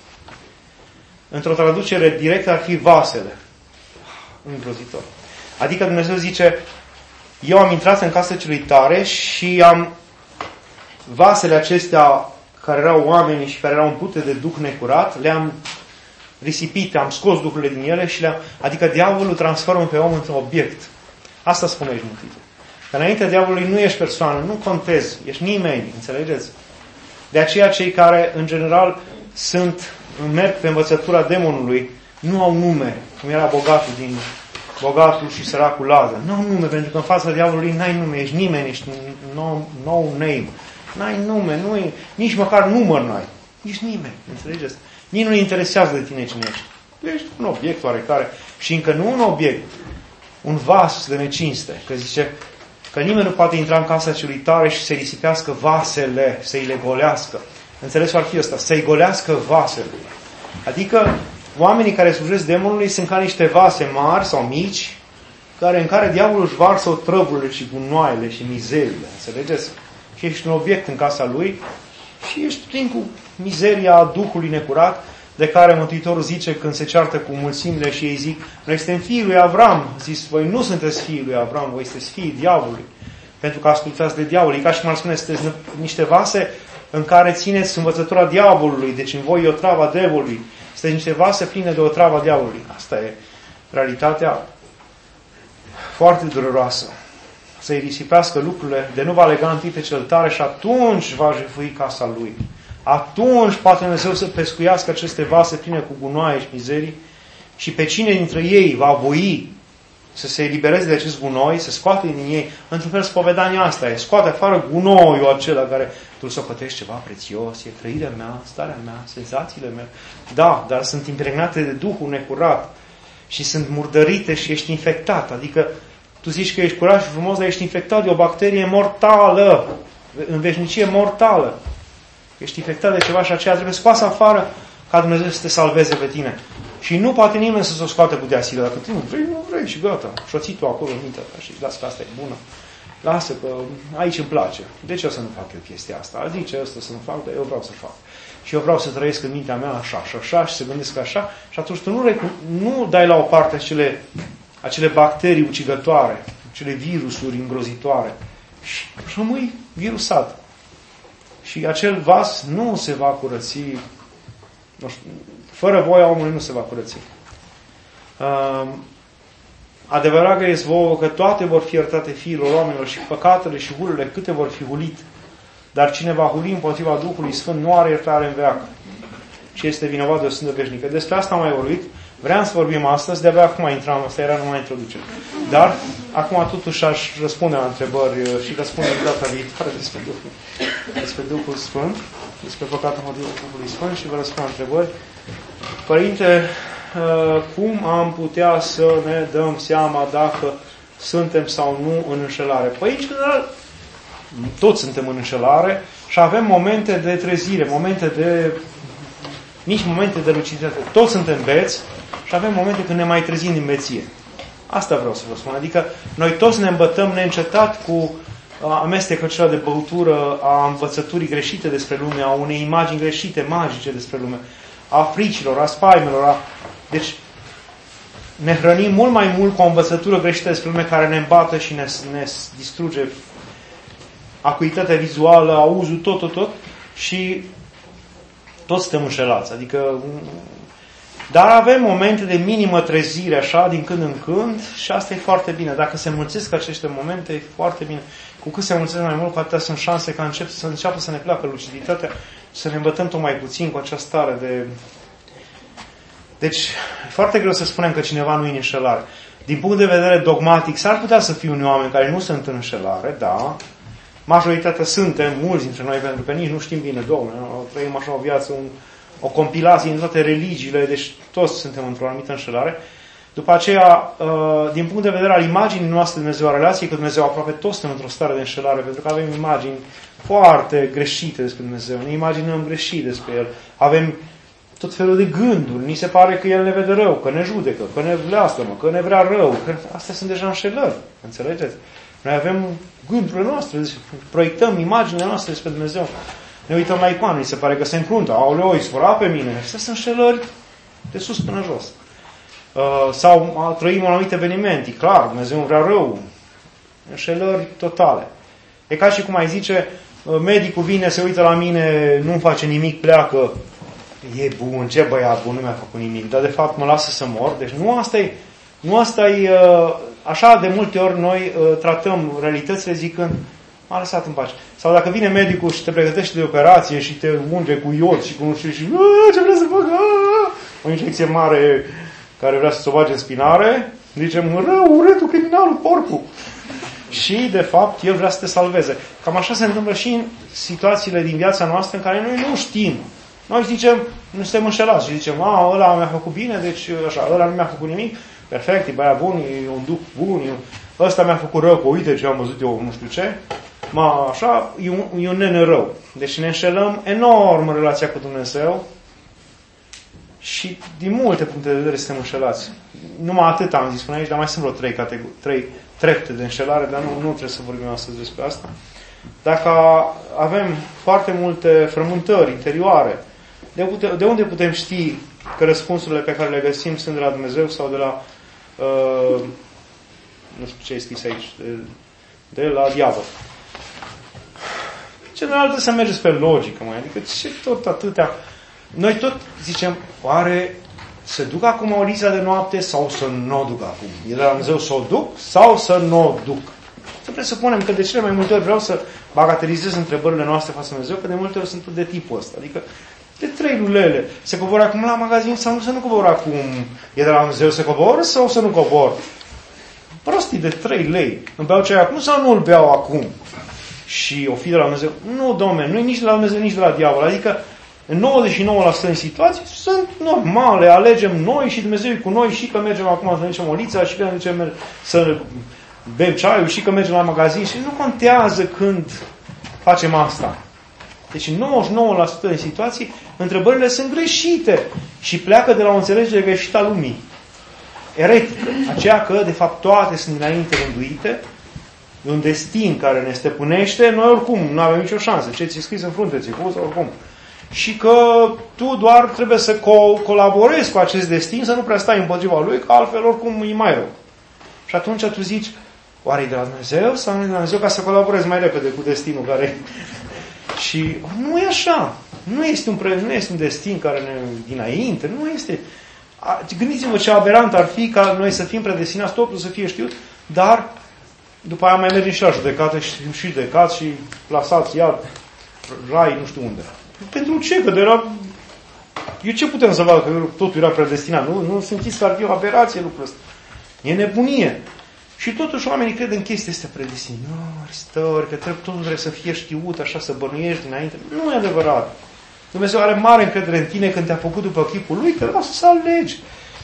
Într-o traducere directă ar fi vasele. Îngrozitor. Adică Dumnezeu zice, eu am intrat în casa celui tare și am vasele acestea care erau oameni și care erau umplute de duh necurat, le-am risipite, am scos duhurile din ele și le-am... Adică diavolul transformă pe om într-un obiect. Asta spune aici Mântuitorul. Că înaintea diavolului nu ești persoană, nu contezi, ești nimeni, înțelegeți? De aceea cei care, în general, sunt, merg pe învățătura demonului, nu au nume, cum era bogatul din bogatul și săracul Lazar. Nu au nume, pentru că în fața diavolului n-ai nume, ești nimeni, ești no, no name. N-ai nume, nu e, nici măcar număr n-ai. Ești nimeni, înțelegeți? Nici nu-i interesează de tine cine ești. Tu ești un obiect oarecare. Și încă nu un obiect, un vas de necinste. Că zice că nimeni nu poate intra în casa celui tare și să-i risipească vasele, să-i le golească. Înțelesul ar fi ăsta, să-i golească vasele. Adică oamenii care slujesc demonului sunt ca niște vase mari sau mici, care, în care diavolul își varsă otrăvurile și gunoaiele și mizerile. Înțelegeți? Și ești un obiect în casa lui și ești plin cu mizeria Duhului necurat, de care Mântuitorul zice când se ceartă cu mulțimile și ei zic, noi suntem fiii lui Avram. Zis, voi nu sunteți fiii lui Avram, voi sunteți fiii diavolului. Pentru că ascultați de diavol. E ca și cum ar spune, sunteți niște vase în care țineți învățătura diavolului. Deci în voi e o travă a diavolului. Sunteți niște vase pline de o travă a diavolului. Asta e realitatea foarte dureroasă. Să-i risipească lucrurile, de nu va lega întâi pe cel tare și atunci va jefui casa lui. Atunci poate Dumnezeu să pescuiască aceste vase pline cu gunoaie și mizerii și pe cine dintre ei va voi să se elibereze de acest gunoi, să scoate din ei, într-un fel spovedania asta e, scoate afară gunoiul acela care tu să pătești ceva prețios, e trăirea mea, starea mea, senzațiile mele. Da, dar sunt impregnate de Duhul necurat și sunt murdărite și ești infectat. Adică tu zici că ești curat și frumos, dar ești infectat de o bacterie mortală, în veșnicie mortală. Ești infectat de ceva și aceea trebuie scoasă afară ca Dumnezeu să te salveze pe tine. Și nu poate nimeni să o scoate cu deasilă. Dacă tu nu vrei, nu vrei și gata. Și-o ții tu acolo în mintea ta și lasă că asta e bună. Lasă că aici îmi place. De ce să nu fac eu chestia asta? Zice ăsta să nu fac, dar eu vreau să fac. Și eu vreau să trăiesc în mintea mea așa și așa și să gândesc așa. Și atunci tu nu, nu dai la o parte acele, acele bacterii ucigătoare, acele virusuri îngrozitoare. Și rămâi virusat. Și acel vas nu se va curăți, nu știu, fără voia omului nu se va curăți. Uh, adevărat că este vouă că toate vor fi iertate fiilor oamenilor și păcatele și hulurile câte vor fi hulit. Dar cine va huli împotriva Duhului Sfânt nu are iertare în veacă și este vinovat de o sândă veșnică. Despre asta am mai vorbit. Vreau să vorbim astăzi, de-abia acum intram, asta era numai introducere. Dar, acum totuși aș răspunde la întrebări și răspunde în data viitoare despre Duhul, despre Duhul Sfânt, despre păcatul împotriva Duhului Sfânt și vă răspund la întrebări. Părinte, cum am putea să ne dăm seama dacă suntem sau nu în înșelare? Păi, în general, toți suntem în înșelare și avem momente de trezire, momente de... mici momente de luciditate. Toți suntem beți și avem momente când ne mai trezim din beție. Asta vreau să vă spun. Adică noi toți ne îmbătăm neîncetat cu amestecul acela de băutură a învățăturii greșite despre lume, a unei imagini greșite, magice despre lume, a fricilor, a spaimelor. A... Deci ne hrănim mult mai mult cu o învățătură greșită despre lume care ne îmbată și ne, ne distruge acuitatea vizuală, auzul, tot, tot, tot. Și toți suntem înșelați. Adică... Dar avem momente de minimă trezire, așa, din când în când, și asta e foarte bine. Dacă se înmulțesc aceste momente, e foarte bine. Cu cât se înmulțesc mai mult, cu atâtea sunt șanse ca încep, să înceapă să ne placă luciditatea, să ne îmbătăm tot mai puțin cu această stare de... Deci, e foarte greu să spunem că cineva nu e în înșelare. Din punct de vedere dogmatic, s-ar putea să fie unii oameni care nu sunt în înșelare, da. Majoritatea suntem, mulți dintre noi, pentru că nici nu știm bine, Doamne, trăim așa o viață, un... o compilație din toate religiile, deci toți suntem într-o anumită înșelare. După aceea, din punct de vedere al imaginii noastre de Dumnezeu, a relației cu Dumnezeu, aproape toți suntem într-o stare de înșelare, pentru că avem imagini foarte greșite despre Dumnezeu, ne imaginăm greșit despre El, avem tot felul de gânduri, ni se pare că El ne vede rău, că ne judecă, că ne bleastămă, că ne vrea rău, că astea sunt deja înșelări, înțelegeți? Noi avem gândurile noastre, proiectăm imaginea noastră despre Dumnezeu. Ne uităm la icoană, îi se pare că se încruntă. Aoleu, îi sfura pe mine. Astea sunt înșelări de sus până jos. Uh, sau uh, trăim un anumit eveniment. E clar, Dumnezeu nu vrea rău. Înșelări totale. E ca și cum ai zice, uh, medicul vine, se uită la mine, nu-mi face nimic, pleacă. E bun, ce băiat bun, nu mi-a făcut nimic. Dar de fapt mă lasă să mor. Deci nu asta e... Nu asta e uh, așa de multe ori noi uh, tratăm realitățile zicând m-a lăsat în pace. Sau dacă vine medicul și te pregătește de operație și te unge cu iod și cu nu știu și ce vrea să facă? O injecție mare care vrea să o bage în spinare, zicem, rău, uretul, criminalul, porcul. Și, de fapt, el vrea să te salveze. Cam așa se întâmplă și în situațiile din viața noastră în care noi nu știm. Noi zicem, nu suntem înșelați și zicem, a, ăla mi-a făcut bine, deci așa, ăla nu mi-a făcut nimic, perfect, e băiat bun, e un duc bun, e... ăsta mi-a făcut rău, că uite ce am văzut eu, nu știu ce. Ma, așa, e un, e un nene rău. Deci ne înșelăm enorm în relația cu Dumnezeu și din multe puncte de vedere suntem înșelați. Numai atât am zis până aici, dar mai sunt vreo trei, categori, trei trepte de înșelare, dar nu, nu trebuie să vorbim astăzi despre asta. Dacă avem foarte multe frământări interioare, de, pute, de unde putem ști că răspunsurile pe care le găsim sunt de la Dumnezeu sau de la uh, nu știu ce ai scris aici, de, de la diavol? General trebuie să mergeți pe logică, mai. Adică ce tot atâtea... Noi tot zicem, oare să duc acum o Olița de noapte sau să nu o duc acum? E de la Dumnezeu să o duc sau să nu o duc? Să presupunem că de cele mai multe ori vreau să bagatelizez întrebările noastre față de Dumnezeu, că de multe ori sunt de tipul ăsta. Adică de trei lulele. Se coboră acum la magazin sau nu să nu coboră acum? E de la Dumnezeu să cobor sau să nu cobor? Prostii de trei lei. Îmi beau ceai acum sau nu îl beau acum? Și o fi de la Dumnezeu. Nu, Dom'le, nu e nici de la Dumnezeu, nici de la diavol. Adică, în nouăzeci și nouă la sută din situații sunt normale. Alegem noi și Dumnezeu e cu noi și că mergem acum să ducem Olița și că mergem să bem ceaiul și că mergem la magazin și nu contează când facem asta. Deci, în nouăzeci și nouă la sută din situații, întrebările sunt greșite și pleacă de la o înțelegere greșită a lumii. Eretică. Aceea că, de fapt, toate sunt dinainte rânduite. E un destin care ne stăpânește, noi oricum nu avem nicio șansă. Ce ți-e scris în frunte, ți-e pus oricum. Și că tu doar trebuie să co- colaborezi cu acest destin, să nu prea stai împotriva lui, că altfel oricum e mai rău. Și atunci tu zici, oare e de la Dumnezeu sau nu e de la Dumnezeu, ca să colaborezi mai repede cu destinul care... Și nu e așa. Nu este un, pre... nu este un destin care ne dinainte, nu este... Gândiți-vă ce aberant ar fi ca noi să fim predestinați, totul să fie știut, dar după aia mai mergem și la judecată și și judecați și plasați iar rai nu știu unde. Pentru ce? Că de la... Eu ce putem să fac? Că totul era predestinat. Nu, nu simțiți că ar fi o aberație lucrul ăsta. E nebunie. Și totuși oamenii cred în chestia astea predestinări, stări, că trebuie, totul trebuie să fie știut, așa să bănuiești dinainte. Nu e adevărat. Dumnezeu are mare încredere în tine când te-a făcut după chipul lui, că lasă să alegi.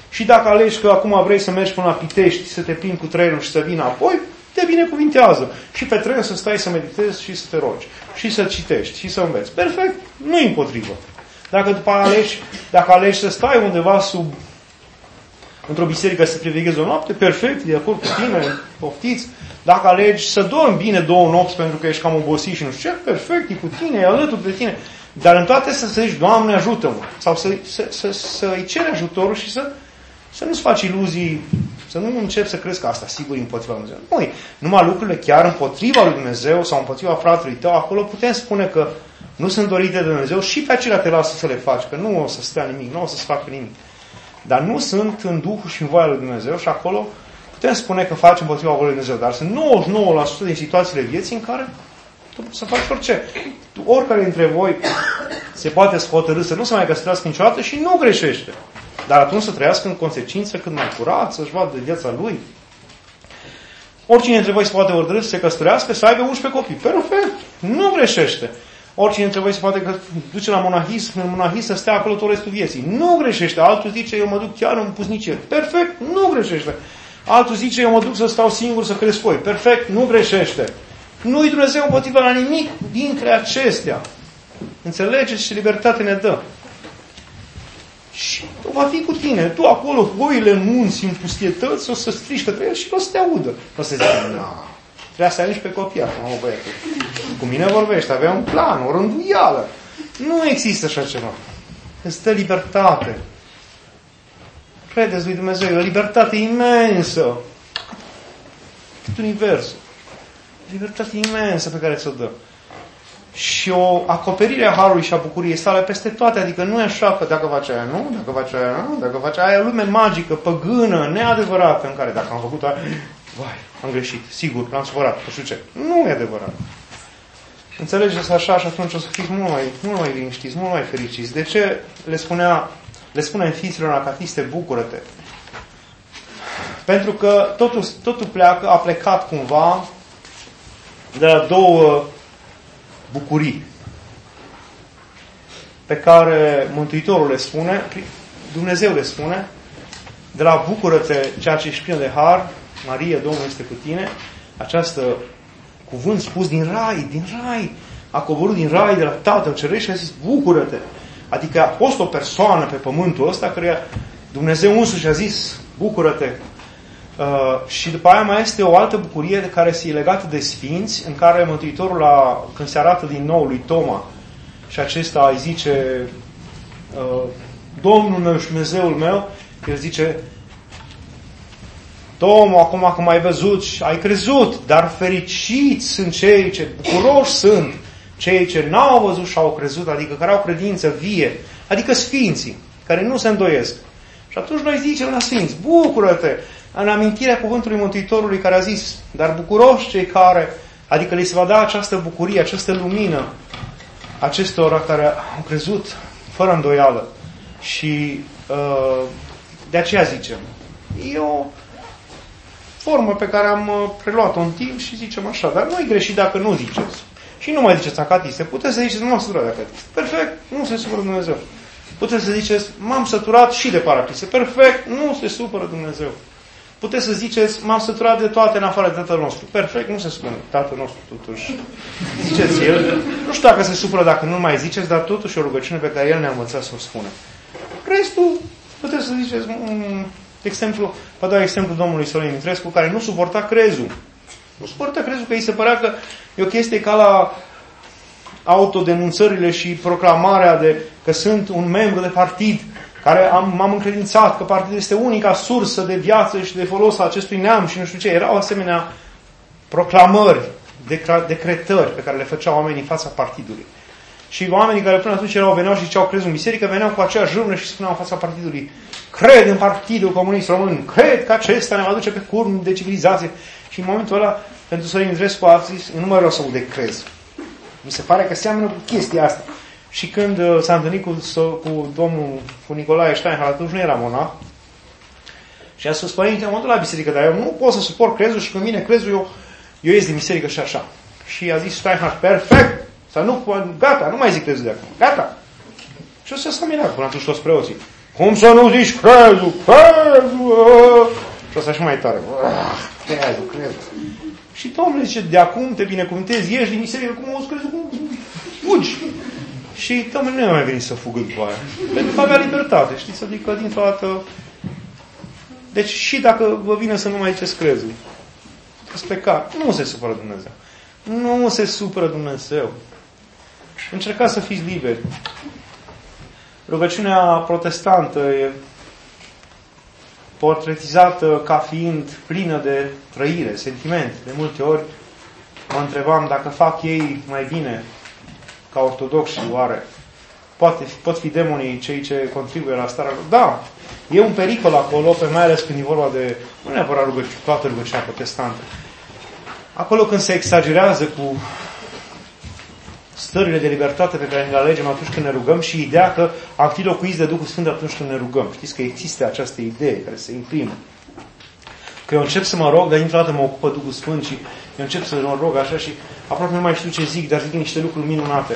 Și dacă alegi că acum vrei să mergi până la Pitești, să te plimbi cu trenul și să vii înapoi, te binecuvintează. Și pe tren să stai să meditezi și să te rogi. Și să citești și să înveți. Perfect, nu-i împotrivă. Dacă după aia alegi, dacă alegi să stai undeva sub, într-o biserică să te priveghezi o noapte, perfect, de acord cu tine, poftiți. Dacă alegi să dormi bine două nopți pentru că ești cam obosit și nu știu ce, perfect, e cu tine, e alături de tine. Dar în toate să zici, Doamne, ajută-mă. Sau să, să, să, să-i ceri ajutorul și să, să nu-ți faci iluzii, să nu începi să crezi că asta sigur e împotriva lui Dumnezeu. Nu, numai lucrurile chiar împotriva lui Dumnezeu sau împotriva fratelui tău, acolo putem spune că nu sunt dorite de Dumnezeu și pe acelea te lasă să le faci, că nu o să stea nimic, nu o să-ți facă nimic. Dar nu sunt în Duhul și în voia lui Dumnezeu și acolo putem spune că faci împotriva voii lui Dumnezeu. Dar sunt nouăzeci și nouă la sută din situațiile vieții în care tu poți să faci orice. Oricare dintre voi se poate hotărî să nu se mai căsătorească niciodată și nu greșește. Dar atunci să trăiască în consecință cât mai curat, să-și vadă de viața lui. Oricine dintre voi se poate hotărî să se căsătorească, să aibă unsprezece copii. Perfect, nu greșește. Oricine dintre voi se poate duce la monahism, în monahism să stea acolo tot restul vieții. Nu greșește. Altul zice, eu mă duc chiar în pusnicie. Perfect, nu greșește. Altul zice, eu mă duc să stau singur să cresc foi. Perfect, nu greșește. Nu-i Dumnezeu împotriva la nimic dintre acestea. Înțelegeți ce libertate ne dă. Și va fi cu tine. Tu acolo, oile în munți, în pustietăți, o să strigi către el și o să te audă. O să zici, nu, trebuie să ai nici pe copii acum, mă băiete. Cu mine vorbești, avea un plan, o rânduială. Nu există așa ceva. Îți dă libertate. Credeți lui Dumnezeu, e o libertate imensă. Cât universul. Libertate imensă pe care ți-o dă. Și o acoperire a harului și a bucuriei sale peste toate. Adică nu e așa că dacă faci aia, nu, dacă faci aia, nu, dacă faci aia, e o lume magică, păgână, neadevărată, în care dacă am făcut aia, vai, am greșit, sigur, l-am supărat, nu știu ce. Nu e adevărat. Înțelegeți așa și atunci o să fiți mult mai, mult mai liniștiți, mult mai fericiți. De ce le spunea, le spune fiiților anacatiste, bucură-te? Pentru că totul, totul pleacă, a plecat cumva de la două bucurii pe care Mântuitorul le spune, Dumnezeu le spune, de la bucură-te, ceea ce ești plin de har, Marie, Domnul este cu tine, această cuvânt spus din rai, din rai, a coborât din rai de la Tatăl Ceresc și a zis, bucură-te. Adică a fost o persoană pe pământul ăsta care Dumnezeu însuși a zis, bucură-te. Uh, și după aia mai este o altă bucurie de care e legată de sfinți, în care Mântuitorul, a, când se arată din nou lui Toma, și acesta îi zice, uh, Domnul meu și Dumnezeul meu, el zice, Toma, acum că m-ai văzut și ai crezut, dar fericiți sunt cei ce, bucuroși sunt cei ce n-au văzut și au crezut, adică care au credință vie, adică sfinții, care nu se îndoiesc. Și atunci noi zicem la sfinți, bucură-te, în amintirea cuvântului Mântuitorului care a zis, dar bucuroși cei care, adică li se va da această bucurie, această lumină acestora care au crezut fără îndoială. Și uh, de aceea zicem, e o formă pe care am preluat-o în timp și zicem așa, dar nu-i greșit dacă nu ziceți. Și nu mai ziceți acatiste, puteți să ziceți, nu m-am săturat de acatiste. Perfect, nu se supără Dumnezeu. Puteți să ziceți, m-am săturat și de paraclise. Perfect, nu se supără Dumnezeu. Puteți să ziceți, m-am săturat de toate în afară de Tatăl nostru. Perfect, nu se spune Tatăl nostru totuși. Ziceți El. Nu știu dacă se supără dacă nu mai ziceți, dar totuși o rugăciune pe care El ne-a învățat să o spună. Restul, puteți să ziceți, mm, exemplu, vă dau exemplu domnului Sorin Mitrescu, care nu suporta crezul. Nu suporta crezul, că îi se părea că e o chestie ca la autodenunțările și proclamarea de că sunt un membru de partid, care am, m-am încredințat că partidul este unica sursă de viață și de folos a acestui neam și nu știu ce. Erau asemenea proclamări, decretări pe care le făceau oamenii în fața partidului. Și oamenii care până atunci erau, veneau și ziceau crezul în biserică, veneau cu aceeași jurnă și spuneau în fața partidului, cred în Partidul Comunist Român, cred că acesta ne va duce pe curm de civilizație. Și în momentul ăla, pentru Sorin Mitrescu a zis, nu mai vreau să aud de crez. Mi se pare că seamănă cu chestia asta. Și când uh, s-a întâlnit cu, cu domnul, cu Nicolae Steinhardt, atunci nu era monah, și a spus, părinte, am dus la biserică, dar eu nu pot să suport crezul și când vine crezul, eu, eu ies din biserică și așa. Și a zis Steinhardt, perfect, să nu, gata, nu mai zic crezul de acum, gata. Și o să s-a mirat până atunci toți preoții. Cum să nu zici crezul? Crezul! Și o să și mai tare. Crezul, crezul. Și Domnul zice, de acum te binecuvântezi, ieși din miserie, cum auzi crezul, cum fugi. Și Domnul nu i-a mai venit să fugă după aia. Pentru că avea libertate, știți? Adică dintr-o dată... Deci și dacă vă vine să nu mai ziceți crezul, puteți pleca. Nu se supără Dumnezeu. Nu se supără Dumnezeu. Încercați să fiți liberi. Rugăciunea protestantă e portretizată ca fiind plină de trăire, sentiment. De multe ori mă întrebam dacă fac ei mai bine ca ortodoxi, oare poate, pot fi demonii cei ce contribuie la starea lor? Da, e un pericol acolo, pe mai ales când e vorba de, nu neapărat rugăciune, toată rugăciunea protestantă. Acolo când se exagerează cu stările de libertate pe care le alegem atunci când ne rugăm și ideea că am fi locuiți de Duhul Sfânt atunci când ne rugăm. Știți că există această idee care se imprimă. Că eu încep să mă rog, dar dintr-o dată mă ocupă Duhul Sfânt și eu încep să mă rog așa și aproape nu mai știu ce zic, dar zic niște lucruri minunate.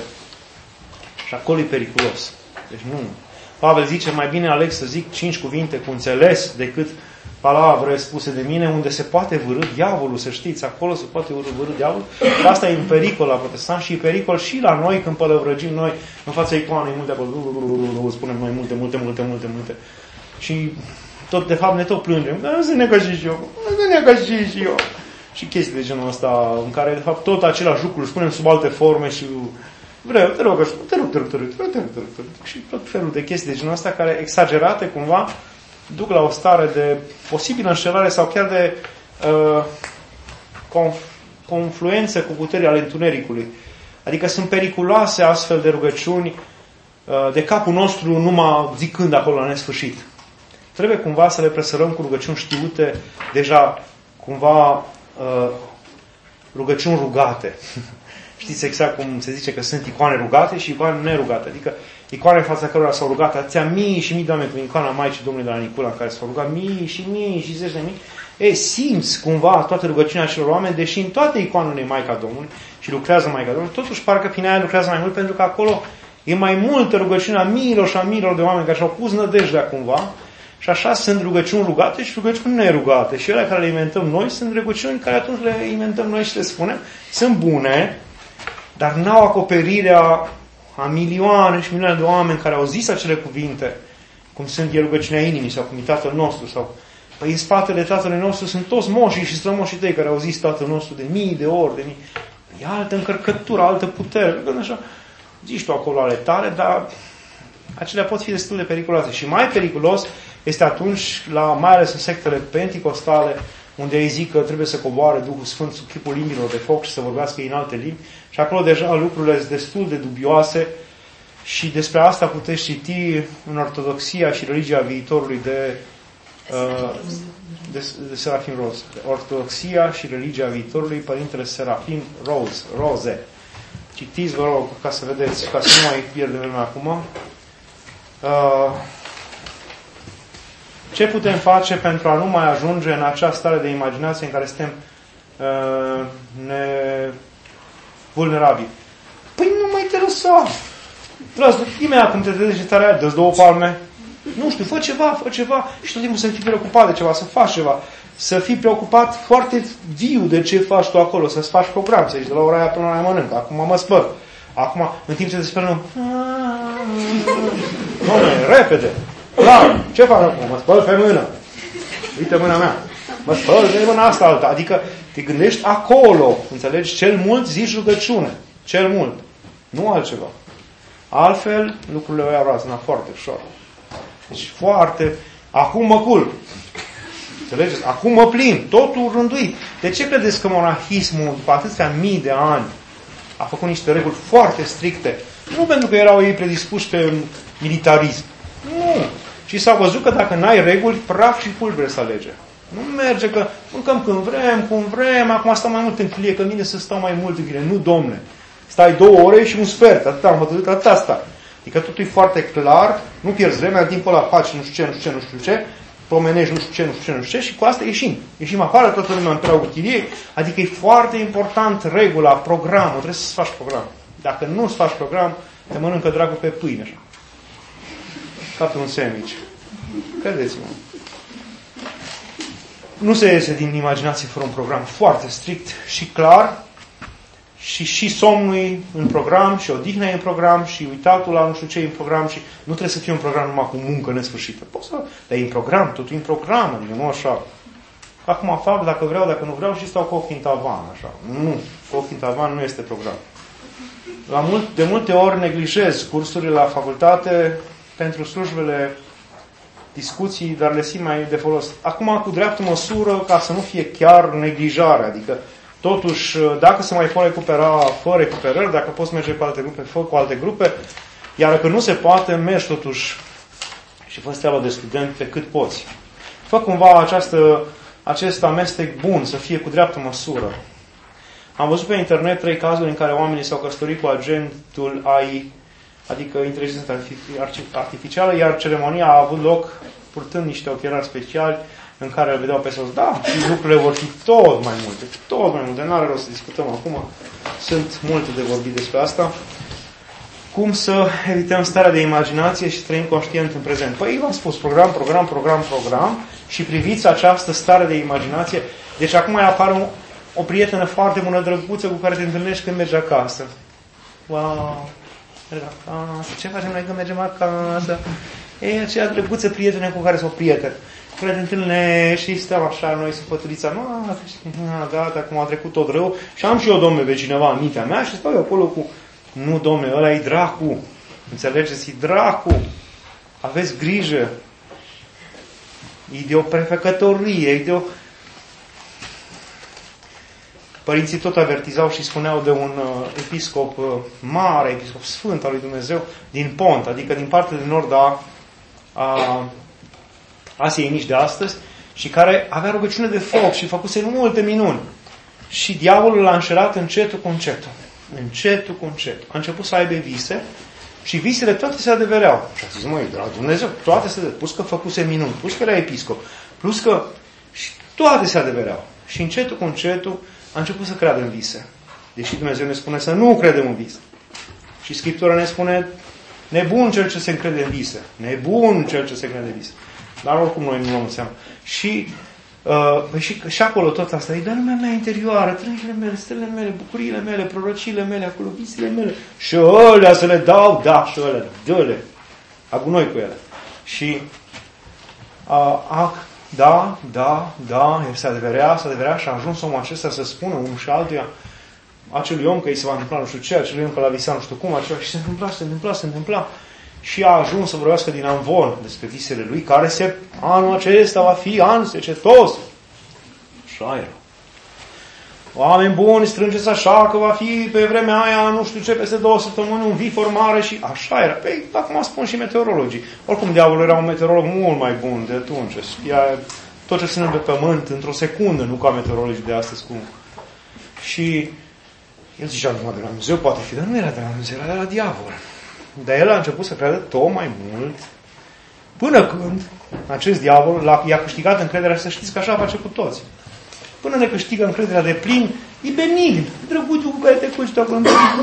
Și acolo e periculos. Deci nu. Pavel zice, mai bine aleg să zic cinci cuvinte cu înțeles decât palavre spuse de mine, unde se poate vârâ diavolul, să știți, acolo se poate vârâ diavolul. Asta e un pericol la protestant și e pericol și la noi când pălăvrăgim noi în fața icoanei multe acolo, spunem noi multe, multe, multe, multe, multe. Și tot, de fapt, ne tot plângem. Nu se necă și eu, nu se necă și eu. Și chestii de genul ăsta, în care, de fapt, tot același lucru spunem sub alte forme și vreau, te rog, te rog, te rog, te rog, te rog, te rog, te rog, și tot felul de chestii de genul ăsta care, exagerate, cumva, duc la o stare de posibilă înșelare sau chiar de uh, conf- confluență cu puterea ale întunericului. Adică sunt periculoase astfel de rugăciuni uh, de capul nostru numai zicând acolo la nesfârșit. Trebuie cumva să le presărăm cu rugăciuni știute, deja cumva uh, rugăciuni rugate. Știți exact cum se zice că sunt icoane rugate și icoane nerugate. Adică icoane în fața cărora s-au rugat atâția mii și mii de oameni, cu icoana Maicii Domnului de la Nicula, în care s-au rugat mii și mii și zeci de mii. E, simți cumva toată rugăciunea acelor oameni, deși în toate icoanele e Maica Domnului și lucrează Maica Domnului, totuși parcă prin aia lucrează mai mult, pentru că acolo e mai multă rugăciunea miilor și a miilor de oameni care și-au pus nădejdea cumva. Și așa sunt rugăciuni rugate și rugăciuni nerugate. Și ele care le inventăm noi sunt rugăciuni care atunci le inventăm noi și le spunem. Sunt bune, dar n-au acoperirea a milioane și milioane de oameni care au zis acele cuvinte, cum sunt e rugăciunea inimii sau cum e Tatăl nostru. Sau păi în spatele Tatălui nostru sunt toți moșii și strămoșii tăi care au zis Tatăl nostru de mii de ori, de mii. E altă încărcătură, altă putere. Când așa, zici tu acolo ale tale, dar acelea pot fi destul de periculoase. Și mai periculos este atunci, la, mai ales în sectele penticostale, unde ei zic că trebuie să coboare Duhul Sfânt sub chipul limbilor de foc și să vorbească în alte limbi. Și acolo deja lucrurile sunt destul de dubioase și despre asta puteți citi în Ortodoxia și religia viitorului de, uh, de, de Serafim Roze. Ortodoxia și religia viitorului, Părintele Serafim Roze. Roze. Citiți, vă rog, ca să vedeți, ca să nu mai pierdem vremea acum. Uh, Ce putem face pentru a nu mai ajunge în acea stare de imaginație în care suntem uh, ne... vulnerabili? Păi nu mai te lăsa. Lasă, imediat când te trezești de tare, dă-ți două palme. Nu știu, fă ceva, fă ceva. Și tot timpul să fii preocupat de ceva, să faci ceva. Să fii preocupat foarte viu de ce faci tu acolo, să-ți faci program, să zici de la ora aia până la aia mănânc. Acum mă spăl. Acum, în timp ce te spălăm, Doamne, repede. Clar, ce fac acum? Mă spăl pe mână. Uite mâna mea. Mă spăl pe mâna asta alta. Adică te gândești acolo. Înțelegi? Cel mult zici rugăciune. Cel mult. Nu altceva. Altfel, lucrurile o iau razna foarte ușor. Deci foarte... Acum mă culp. Înțelegeți? Acum mă plimb. Totul rânduit. De ce credeți că monahismul, după atâția mii de ani, a făcut niște reguli foarte stricte? Nu pentru că erau ei predispuși pe militarism. Nu. Și s-a văzut că dacă n-ai reguli, praf și pulbere să alege. Nu merge că mâncăm când vrem, cum vrem, acum stau mai mult în chilie, că vine să stau mai mult în chilie. Nu, domne. Stai două ore și un sfert. Atâta am hotărât, atâta asta. Adică totul e foarte clar, nu pierzi vremea, în timpul ăla faci nu știu ce, nu știu ce, nu știu ce, pomenești nu știu ce, nu știu ce, nu știu ce și cu asta ieșim. Ieșim afară, toată lumea în preaua chiliei. Adică e foarte important regula, programul. Trebuie să-ți faci program. Dacă nu-ți faci program, te mănâncă dragul pe pâine așa. Ca pe un sandwich. Credeți-mă. Nu se iese din imaginație fără un program foarte strict și clar și și somnul în program și odihna în program și uitatul la nu știu ce în program și nu trebuie să fie un program numai cu muncă nesfârșită. Poți să... Dar e în program, totul în program, adică nu așa. Acum fac dacă vreau, dacă nu vreau și stau cu ochii în tavan, așa. Nu, cu ochii în tavan nu este program. La mult, de multe ori neglijez cursurile la facultate pentru slujbele, discuții, dar le simt mai de folos. Acum, cu dreaptă măsură, ca să nu fie chiar neglijare, adică totuși, dacă se mai poate recupera, fă recuperări, dacă poți merge cu alte grupe, fă cu alte grupe, iar dacă nu se poate, mergi totuși și fă treaba de student pe cât poți. Fă cumva această, acest amestec bun, să fie cu dreaptă măsură. Am văzut pe internet trei cazuri în care oamenii s-au căsătorit cu agentul A I, adică inteligența artificială, iar ceremonia a avut loc purtând niște ochelari speciali în care îl vedeau pe sos. Da, și lucrurile vor fi tot mai multe, tot mai multe. N-are rost să discutăm acum. Sunt multe de vorbit despre asta. Cum să evităm starea de imaginație și să trăim conștient în prezent? Păi, v-am spus, program, program, program, program și priviți această stare de imaginație. Deci acum apare o, o prietenă foarte bună, drăguță, cu care te întâlnești când mergi acasă. Wow! Mergi acasă. Ce facem noi când mergem acasă? E aceea drăguță prietenă cu care s-o prieten. Când te întâlnești și stăm așa, noi săpăturița noastră, gata, acum a trecut tot rău. Și am și eu, domne, pe cineva în mintea mea și stau eu acolo cu, nu, domne, ăla e dracu. Înțelegeți? E dracu. Aveți grijă. E de o prefecătorie, e de o... Părinții tot avertizau și spuneau de un uh, episcop uh, mare, episcop sfânt al lui Dumnezeu, din Pont, adică din partea de nord a, a Asiei mici de astăzi, și care avea rugăciune de foc și făcuse multe minuni. Și diavolul l-a înșelat încetul cu încetul. Încetul cu încetul. A început să aibă vise și visele toate se adevereau. Și a zis, măi, drag Dumnezeu, toate se adevereau. Plus că făcuse minuni, plus că era episcop, plus că și toate se adevereau. Și încetul cu încetul a început să creadă în vise. Deși Dumnezeu ne spune să nu credem în vise. Și Scriptura ne spune, nebun cel ce se încrede în vise. Nebun cel ce se încrede în vise. Dar oricum noi nu luăm seama. Și, uh, și, și acolo tot asta e de lumea mea interioară, trăirile mele, stelele mele, bucuriile mele, prorociile mele, acolo visele mele. Și ălea să le dau, da, și ălea, dă-le. Agunoi cu ele. Și uh, a, da, da, da, el se adeverea, se adeverea și a ajuns omul acesta să spună unul și altuia, acelui om că îi se va întâmpla nu știu ce, acelui om că la visa nu știu cum, acela, și se întâmpla, se întâmpla, se întâmpla. Și a ajuns să vorbească din amvon despre visele lui, care se, anul acesta va fi an secetos. Așa era. Oameni buni, strângeți așa că va fi pe vremea aia, nu știu ce, peste două săptămâni, un vifor mare și așa era. Păi, acum spun și meteorologii. Oricum, diavolul era un meteorolog mult mai bun de atunci. Știa tot ce ține pe pământ într-o secundă, nu ca meteorologii de astăzi. Cum. Și el zicea numai de la Dumnezeu, poate fi, dar nu era de la Dumnezeu, era de la diavol. Dar el a început să creadă tot mai mult, până când acest diavol i-a câștigat încrederea, să știți că așa face cu toți. Până ne câștigă încrederea de plin, e benign, drăguțul cu care te cuci acolo,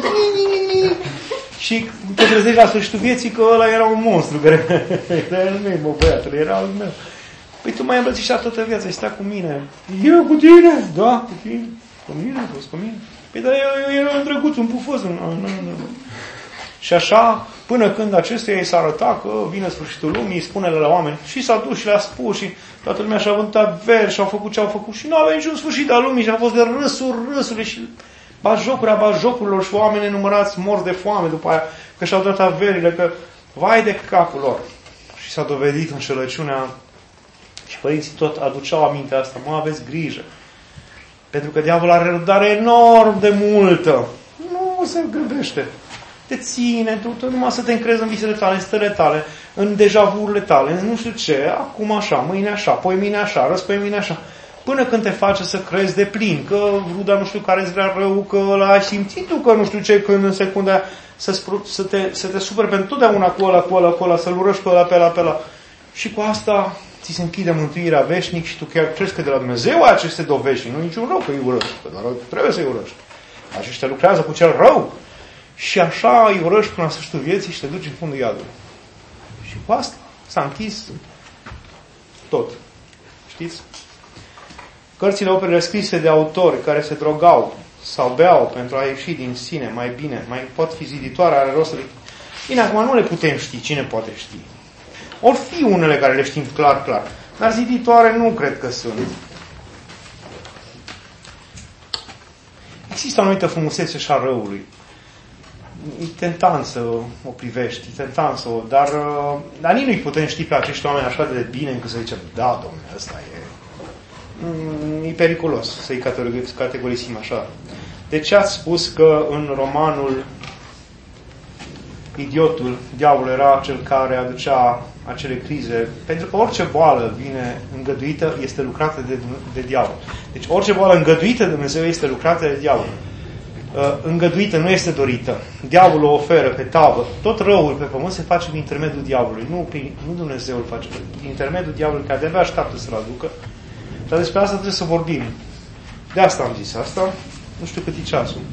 și te trezești la sfârșitul vieții că ăla era un monstru, care era el meu, bă, băiatul, era al meu. Păi tu m-ai îmbrățișat toată viața, ai stat cu mine. Eu cu tine? Da, cu tine. Cu mine? Cu mine? Păi dar eu era un drăguț, un pufos. Nu, nu, nu. Și așa, până când acestuia îi s-a arătat că vine sfârșitul lumii, îi spune la oameni, și s-a dus și le-a spus și toată lumea și-a vântat veri și au făcut ce au făcut și nu avea niciun sfârșit al lumii și a fost de râsuri, râsuri și bajocuri, bajocurilor și oameni enumărați morți de foame după aia, că și-au dat averile, că vai de capul lor. Și s-a dovedit înșelăciunea și părinții tot aduceau amintea asta, mă, aveți grijă. Pentru că diavolul are răbdare enorm de multă. Nu se grăbește. Te ține, tu, tu numai să te încrezi în visele tale, în stările tale, în dejavurile tale, în nu știu ce, acum așa, mâine așa, poi mâine așa, răspoi mâine așa. Până când te face să crezi de plin, că ruda nu știu care îți vrea rău, că ăla ai simțit tu, că nu știu ce, când în secunda aia, să, să te, să te superi pentru totdeauna cu ăla, cu ăla, cu ăla, să-l urăști pe ăla, pe ăla, pe ăla. Și cu asta ți se închide mântuirea veșnic și tu chiar crezi că de la Dumnezeu ai aceste dovești. Nu niciun rău că îi urăști, dar trebuie să-i urăști. Aceștia lucrează cu cel rău. Și așa îi urăști până la sfârșitul vieții și te duci în fundul iadului. Și cu asta s-a închis tot. Știți? Cărțile, operele scrise de autori care se drogau sau beau pentru a ieși din sine mai bine, mai pot fi ziditoare, are rost să le... Bine, acum nu le putem ști, cine poate ști? Or fi unele care le știm clar, clar, dar ziditoare nu cred că sunt. Există o anumită frumusețe și a răului. E tentant să o privești, e tentant să o... Dar, dar nici nu-i putem ști pe acești oameni așa de bine încât să zicem, da, domnule, ăsta e... E periculos să-i categorisim așa. De ce ați spus că în romanul Idiotul, diavolul era cel care aducea acele crize? Pentru că orice boală vine îngăduită este lucrată de, de diavol. Deci orice boală îngăduită de Dumnezeu este lucrată de diavol. Uh, îngăduită nu este dorită. Diavolul o oferă pe tavă. Tot răul pe pământ se face prin intermediul diavolului. Nu, prin, nu Dumnezeu îl face. Prin intermediul diavolului care de-abia așteaptă să-l aducă. Dar despre asta trebuie să vorbim. De asta am zis asta. Nu știu cât e ceasul.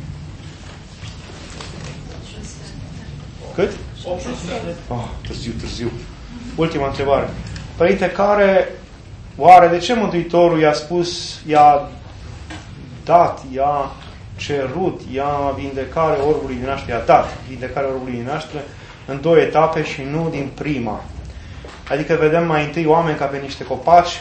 Cât? Oh, târziu, târziu. Ultima întrebare. Părinte, care, oare de ce Mântuitorul i-a spus, i-a dat, i-a cerut, i-a vindecare orbului din naștere, i-a dat vindecare orbului din naștere în două etape și nu din prima? Adică vedem mai întâi oameni ca pe niște copaci.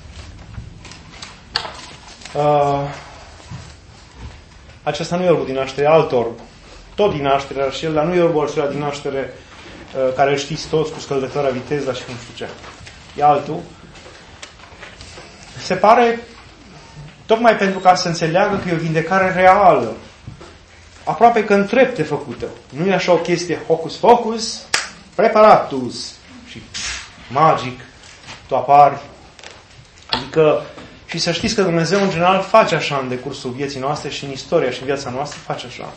Uh, acesta nu e orbul din naștere, e alt orb. Tot din naștere, dar și el, dar nu e orbul acela din naștere uh, care îl știți toți cu scăldătoarea viteză și nu știu ce. E altul. Se pare, tocmai pentru ca să înțeleagă că e o vindecare reală, aproape că în trepte făcută. Nu e așa o chestie hocus-focus, preparatus și magic, tu apari. Adică, și să știți că Dumnezeu în general face așa în decursul vieții noastre și în istoria și în viața noastră face așa.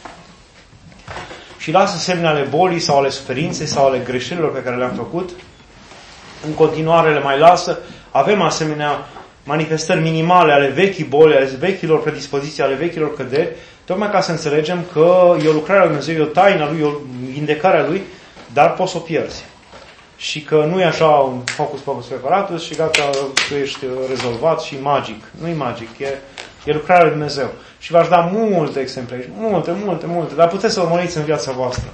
Și lasă semne ale bolii sau ale suferinței sau ale greșelilor pe care le-am făcut. În continuare le mai lasă. Avem asemenea manifestări minimale ale vechii boli, ale vechilor predispoziții, ale vechilor căderi, tocmai ca să înțelegem că e o lucrare a lui Dumnezeu, e o taină a lui, e o vindecare a lui, dar poți să o pierzi. Și că nu e așa un focus-focus preparatus și gata, tu ești rezolvat și magic. Nu e magic, e, e lucrarea lui Dumnezeu. Și v-aș da multe exemple aici, multe, multe, multe, dar puteți să urmăriți în viața voastră.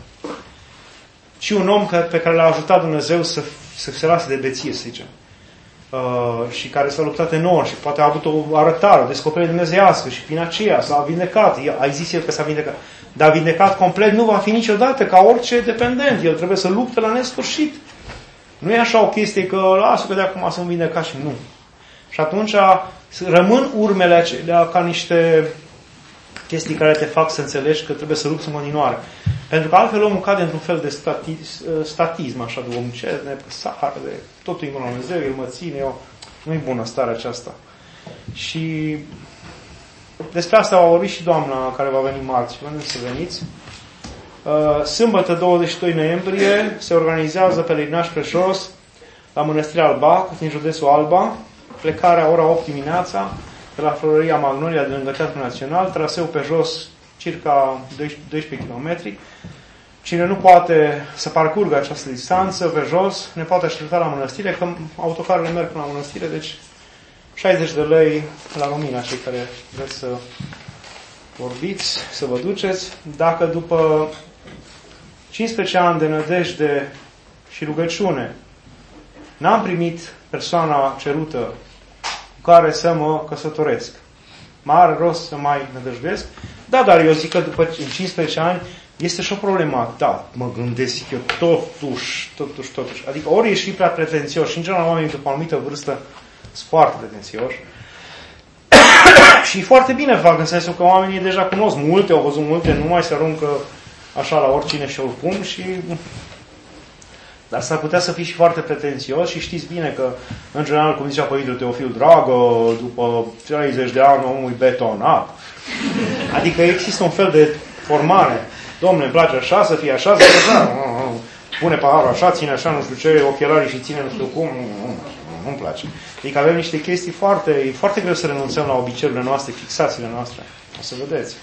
Și un om pe care l-a ajutat Dumnezeu să, să se lase de beție, să zicem. Uh, și care s-a luptat enorm și poate a avut o arătare, o descoperire dumnezeiască și prin aceea s-a vindecat. Ai zis el că s-a vindecat. Dar vindecat complet nu va fi niciodată ca orice dependent. El trebuie să lupte la nesfârșit. Nu e așa o chestie că lasă că de acum sunt vindecat și nu. Și atunci rămân urmele acelea ca niște chestii care te fac să înțelegi că trebuie să lupți în continuare. Pentru că altfel omul cade într-un fel de statism, statism așa de om, ce nepăsare, de totul e bună la Dumnezeu, el mă ține, eu, nu-i bună starea aceasta. Și despre asta va vorbi și doamna care va veni marți. Vă să veniți. Sâmbătă, douăzeci și doi noiembrie, se organizează pelerinaj pe jos la Mănăstirea Alba, din județul Alba, plecarea ora opt dimineața de la Floreria Magnolia de lângă Teatrul Național, traseu pe jos circa doisprezece kilometri. Cine nu poate să parcurgă această distanță pe jos, ne poate aștepta la mănăstire, că autocarele merg până la mănăstire, deci șaizeci de lei la Romina, cei care vreți să vorbiți, să vă duceți. Dacă după cincisprezece ani de nădejde și rugăciune n-am primit persoana cerută cu care să mă căsătoresc, mai are rost să mai nădăjduiesc? Da, dar eu zic că după cincisprezece ani este și o problemă. Da, mă gândesc eu totuși, totuși, totuși. Adică ori ești prea pretențios și în general oamenii după o anumită vârstă sunt foarte pretențioși. Și foarte bine fac în sensul că oamenii deja cunosc multe, au văzut multe, nu mai se aruncă așa la oricine și oricum și... Dar s-ar putea să fii și foarte pretențios și știți bine că, în general, cum zicea Părintele Teofil Dragă, după treizeci de ani omul e betonat. Adică există un fel de formare. Dom'le, îmi place așa, să fie așa, să fie așa. Pune paharul așa, ține așa, nu știu ce, ochelarii și ține nu știu cum. Nu-mi place. Adică avem niște chestii foarte... E foarte greu să renunțăm la obiceiurile noastre, fixațiile noastre. O să vedeți.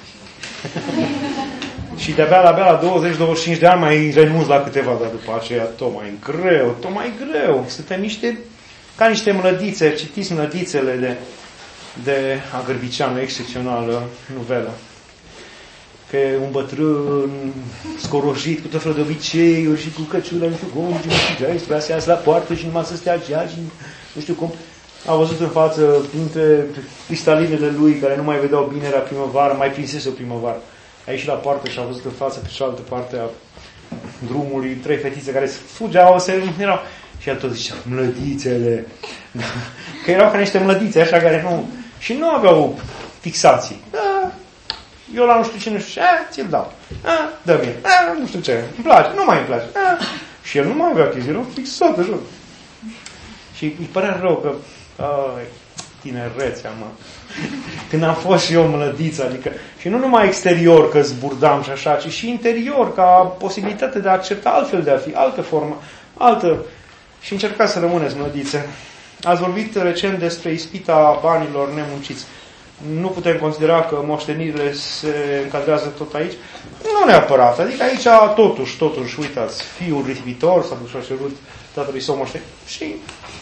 Și de-abia la, la douăzeci douăzeci și cinci de ani mai renunț la câteva, dar după aceea tot mai greu, tot mai greu. Suntem niște ca niște mlădițe, citiți Mlădițele de, de Agârbiceanu, excepțională novelă. Că un bătrân scorojit cu tot felul de obiceiuri și cu căciulă, nu știu cum, și nu știu ce, strasează la poartă și numai să stea gea și nu știu cum. A văzut în față, printre cristalinele lui, care nu mai vedeau bine, era primăvară, mai prinsese o primăvară. A ieșit la poartă și a văzut în față, pe cealaltă parte a drumului, trei fetițe care fugeau, se erau. Și el tot zicea, mlădițele. Că erau ca niște mlădițe, așa, care nu... Și nu aveau fixații. Da, eu la nu știu ce, nu știu ce, ți-l dau. A, dă-mi. A, nu știu ce, îmi place, nu mai îmi place. A. Și el nu mai avea chestii, erau fixate, jur. Și îi părea rău că... Ai, tinerețea, mă. Când am fost și eu mlădiță, adică... Și nu numai exterior că zburdam și așa, ci și interior, ca posibilitate de a accepta altfel de a fi, altă formă, altă... Și încercați să rămâneți mlădițe. Ați vorbit recent despre ispita banilor nemunciți. Nu putem considera că moștenirile se încadrează tot aici? Nu neapărat. Adică aici totuși, totuși, uitați, fiul risipitor s-a dus și a cerut tatălui său moștenire. Și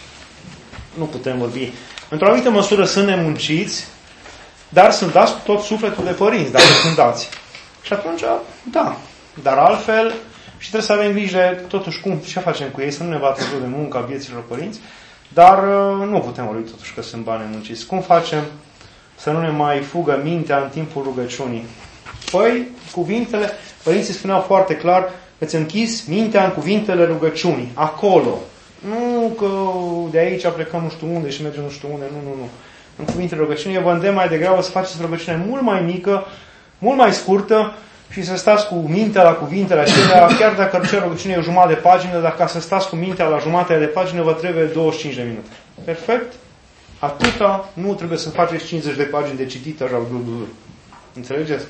nu putem vorbi. Într-o anumită măsură sunt nemunciți, dar sunt dați cu tot sufletul de părinți, dacă sunt dați. Și atunci, da. Dar altfel, și trebuie să avem grijă, totuși, cum, ce facem cu ei, să nu ne bată de munca vieților părinți, dar nu putem vorbi totuși că sunt bani nemunciți. Cum facem să nu ne mai fugă mintea în timpul rugăciunii? Păi, cuvintele, părinții spuneau foarte clar, îți închizi mintea în cuvintele rugăciunii, acolo. Nu că de aici plecăm nu știu unde și mergem nu știu unde, nu, nu, nu. În cuvintele rugăciunii, eu vă îndemn mai degrabă să faceți rugăciune mult mai mică, mult mai scurtă și să stați cu mintea la cuvintele acelea, chiar dacă cer rugăciune e o jumătate de pagină, dar ca să stați cu mintea la jumătate de pagină, vă trebuie douăzeci și cinci de minute. Perfect? Atâta, nu trebuie să faceți cincizeci de pagini de citit, așa, înțelegeți?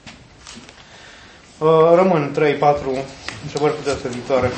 Rămân trei patru întrebări pe data viitoare.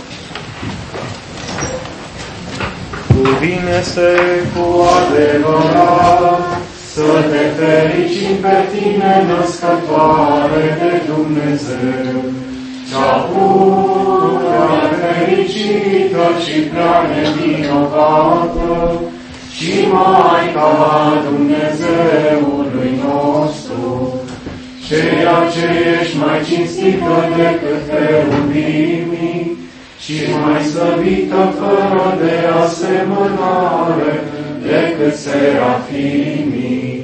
Cuvine-se cu adevărat să te fericim pe tine, născătoare de Dumnezeu, cea pură, fericită și prea nevinovată, și Maica Dumnezeului nostru, ceea ce ești mai cinstită decât cherubimii, și mai slăvită fără de asemănare decât serafimii,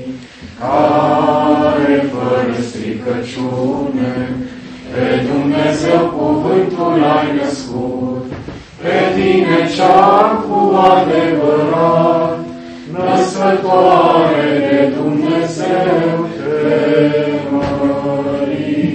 care fără stricăciune pe Dumnezeu cuvântul ai născut, pe tine cea cu adevărat, născătoare de Dumnezeu te mărim.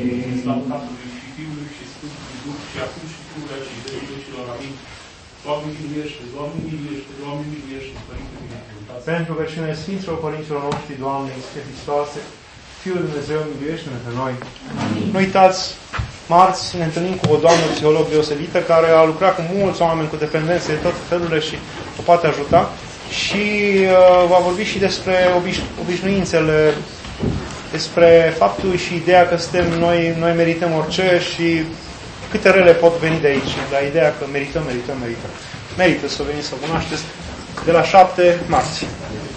Doamne miluiește, Doamne miluiește, Doamne miluiește, Părinte miluiește. Pentru că cine Sfinților Părinților noștri, Doamne, Iisuse Hristoase, Fiul Dumnezeu, miluiește-ne pe noi. Amin. Nu uitați, marți ne întâlnim cu o doamnă psiholog deosebită care a lucrat cu mulți oameni cu dependențe de tot felurile și o poate ajuta. Și uh, va vorbi și despre obiș- obișnuințele, despre faptul și ideea că suntem noi, noi merităm orice și câte rele pot veni de aici, la ideea că merităm, merităm, merităm. Merită să veniți să cunoașteți de la șapte marți.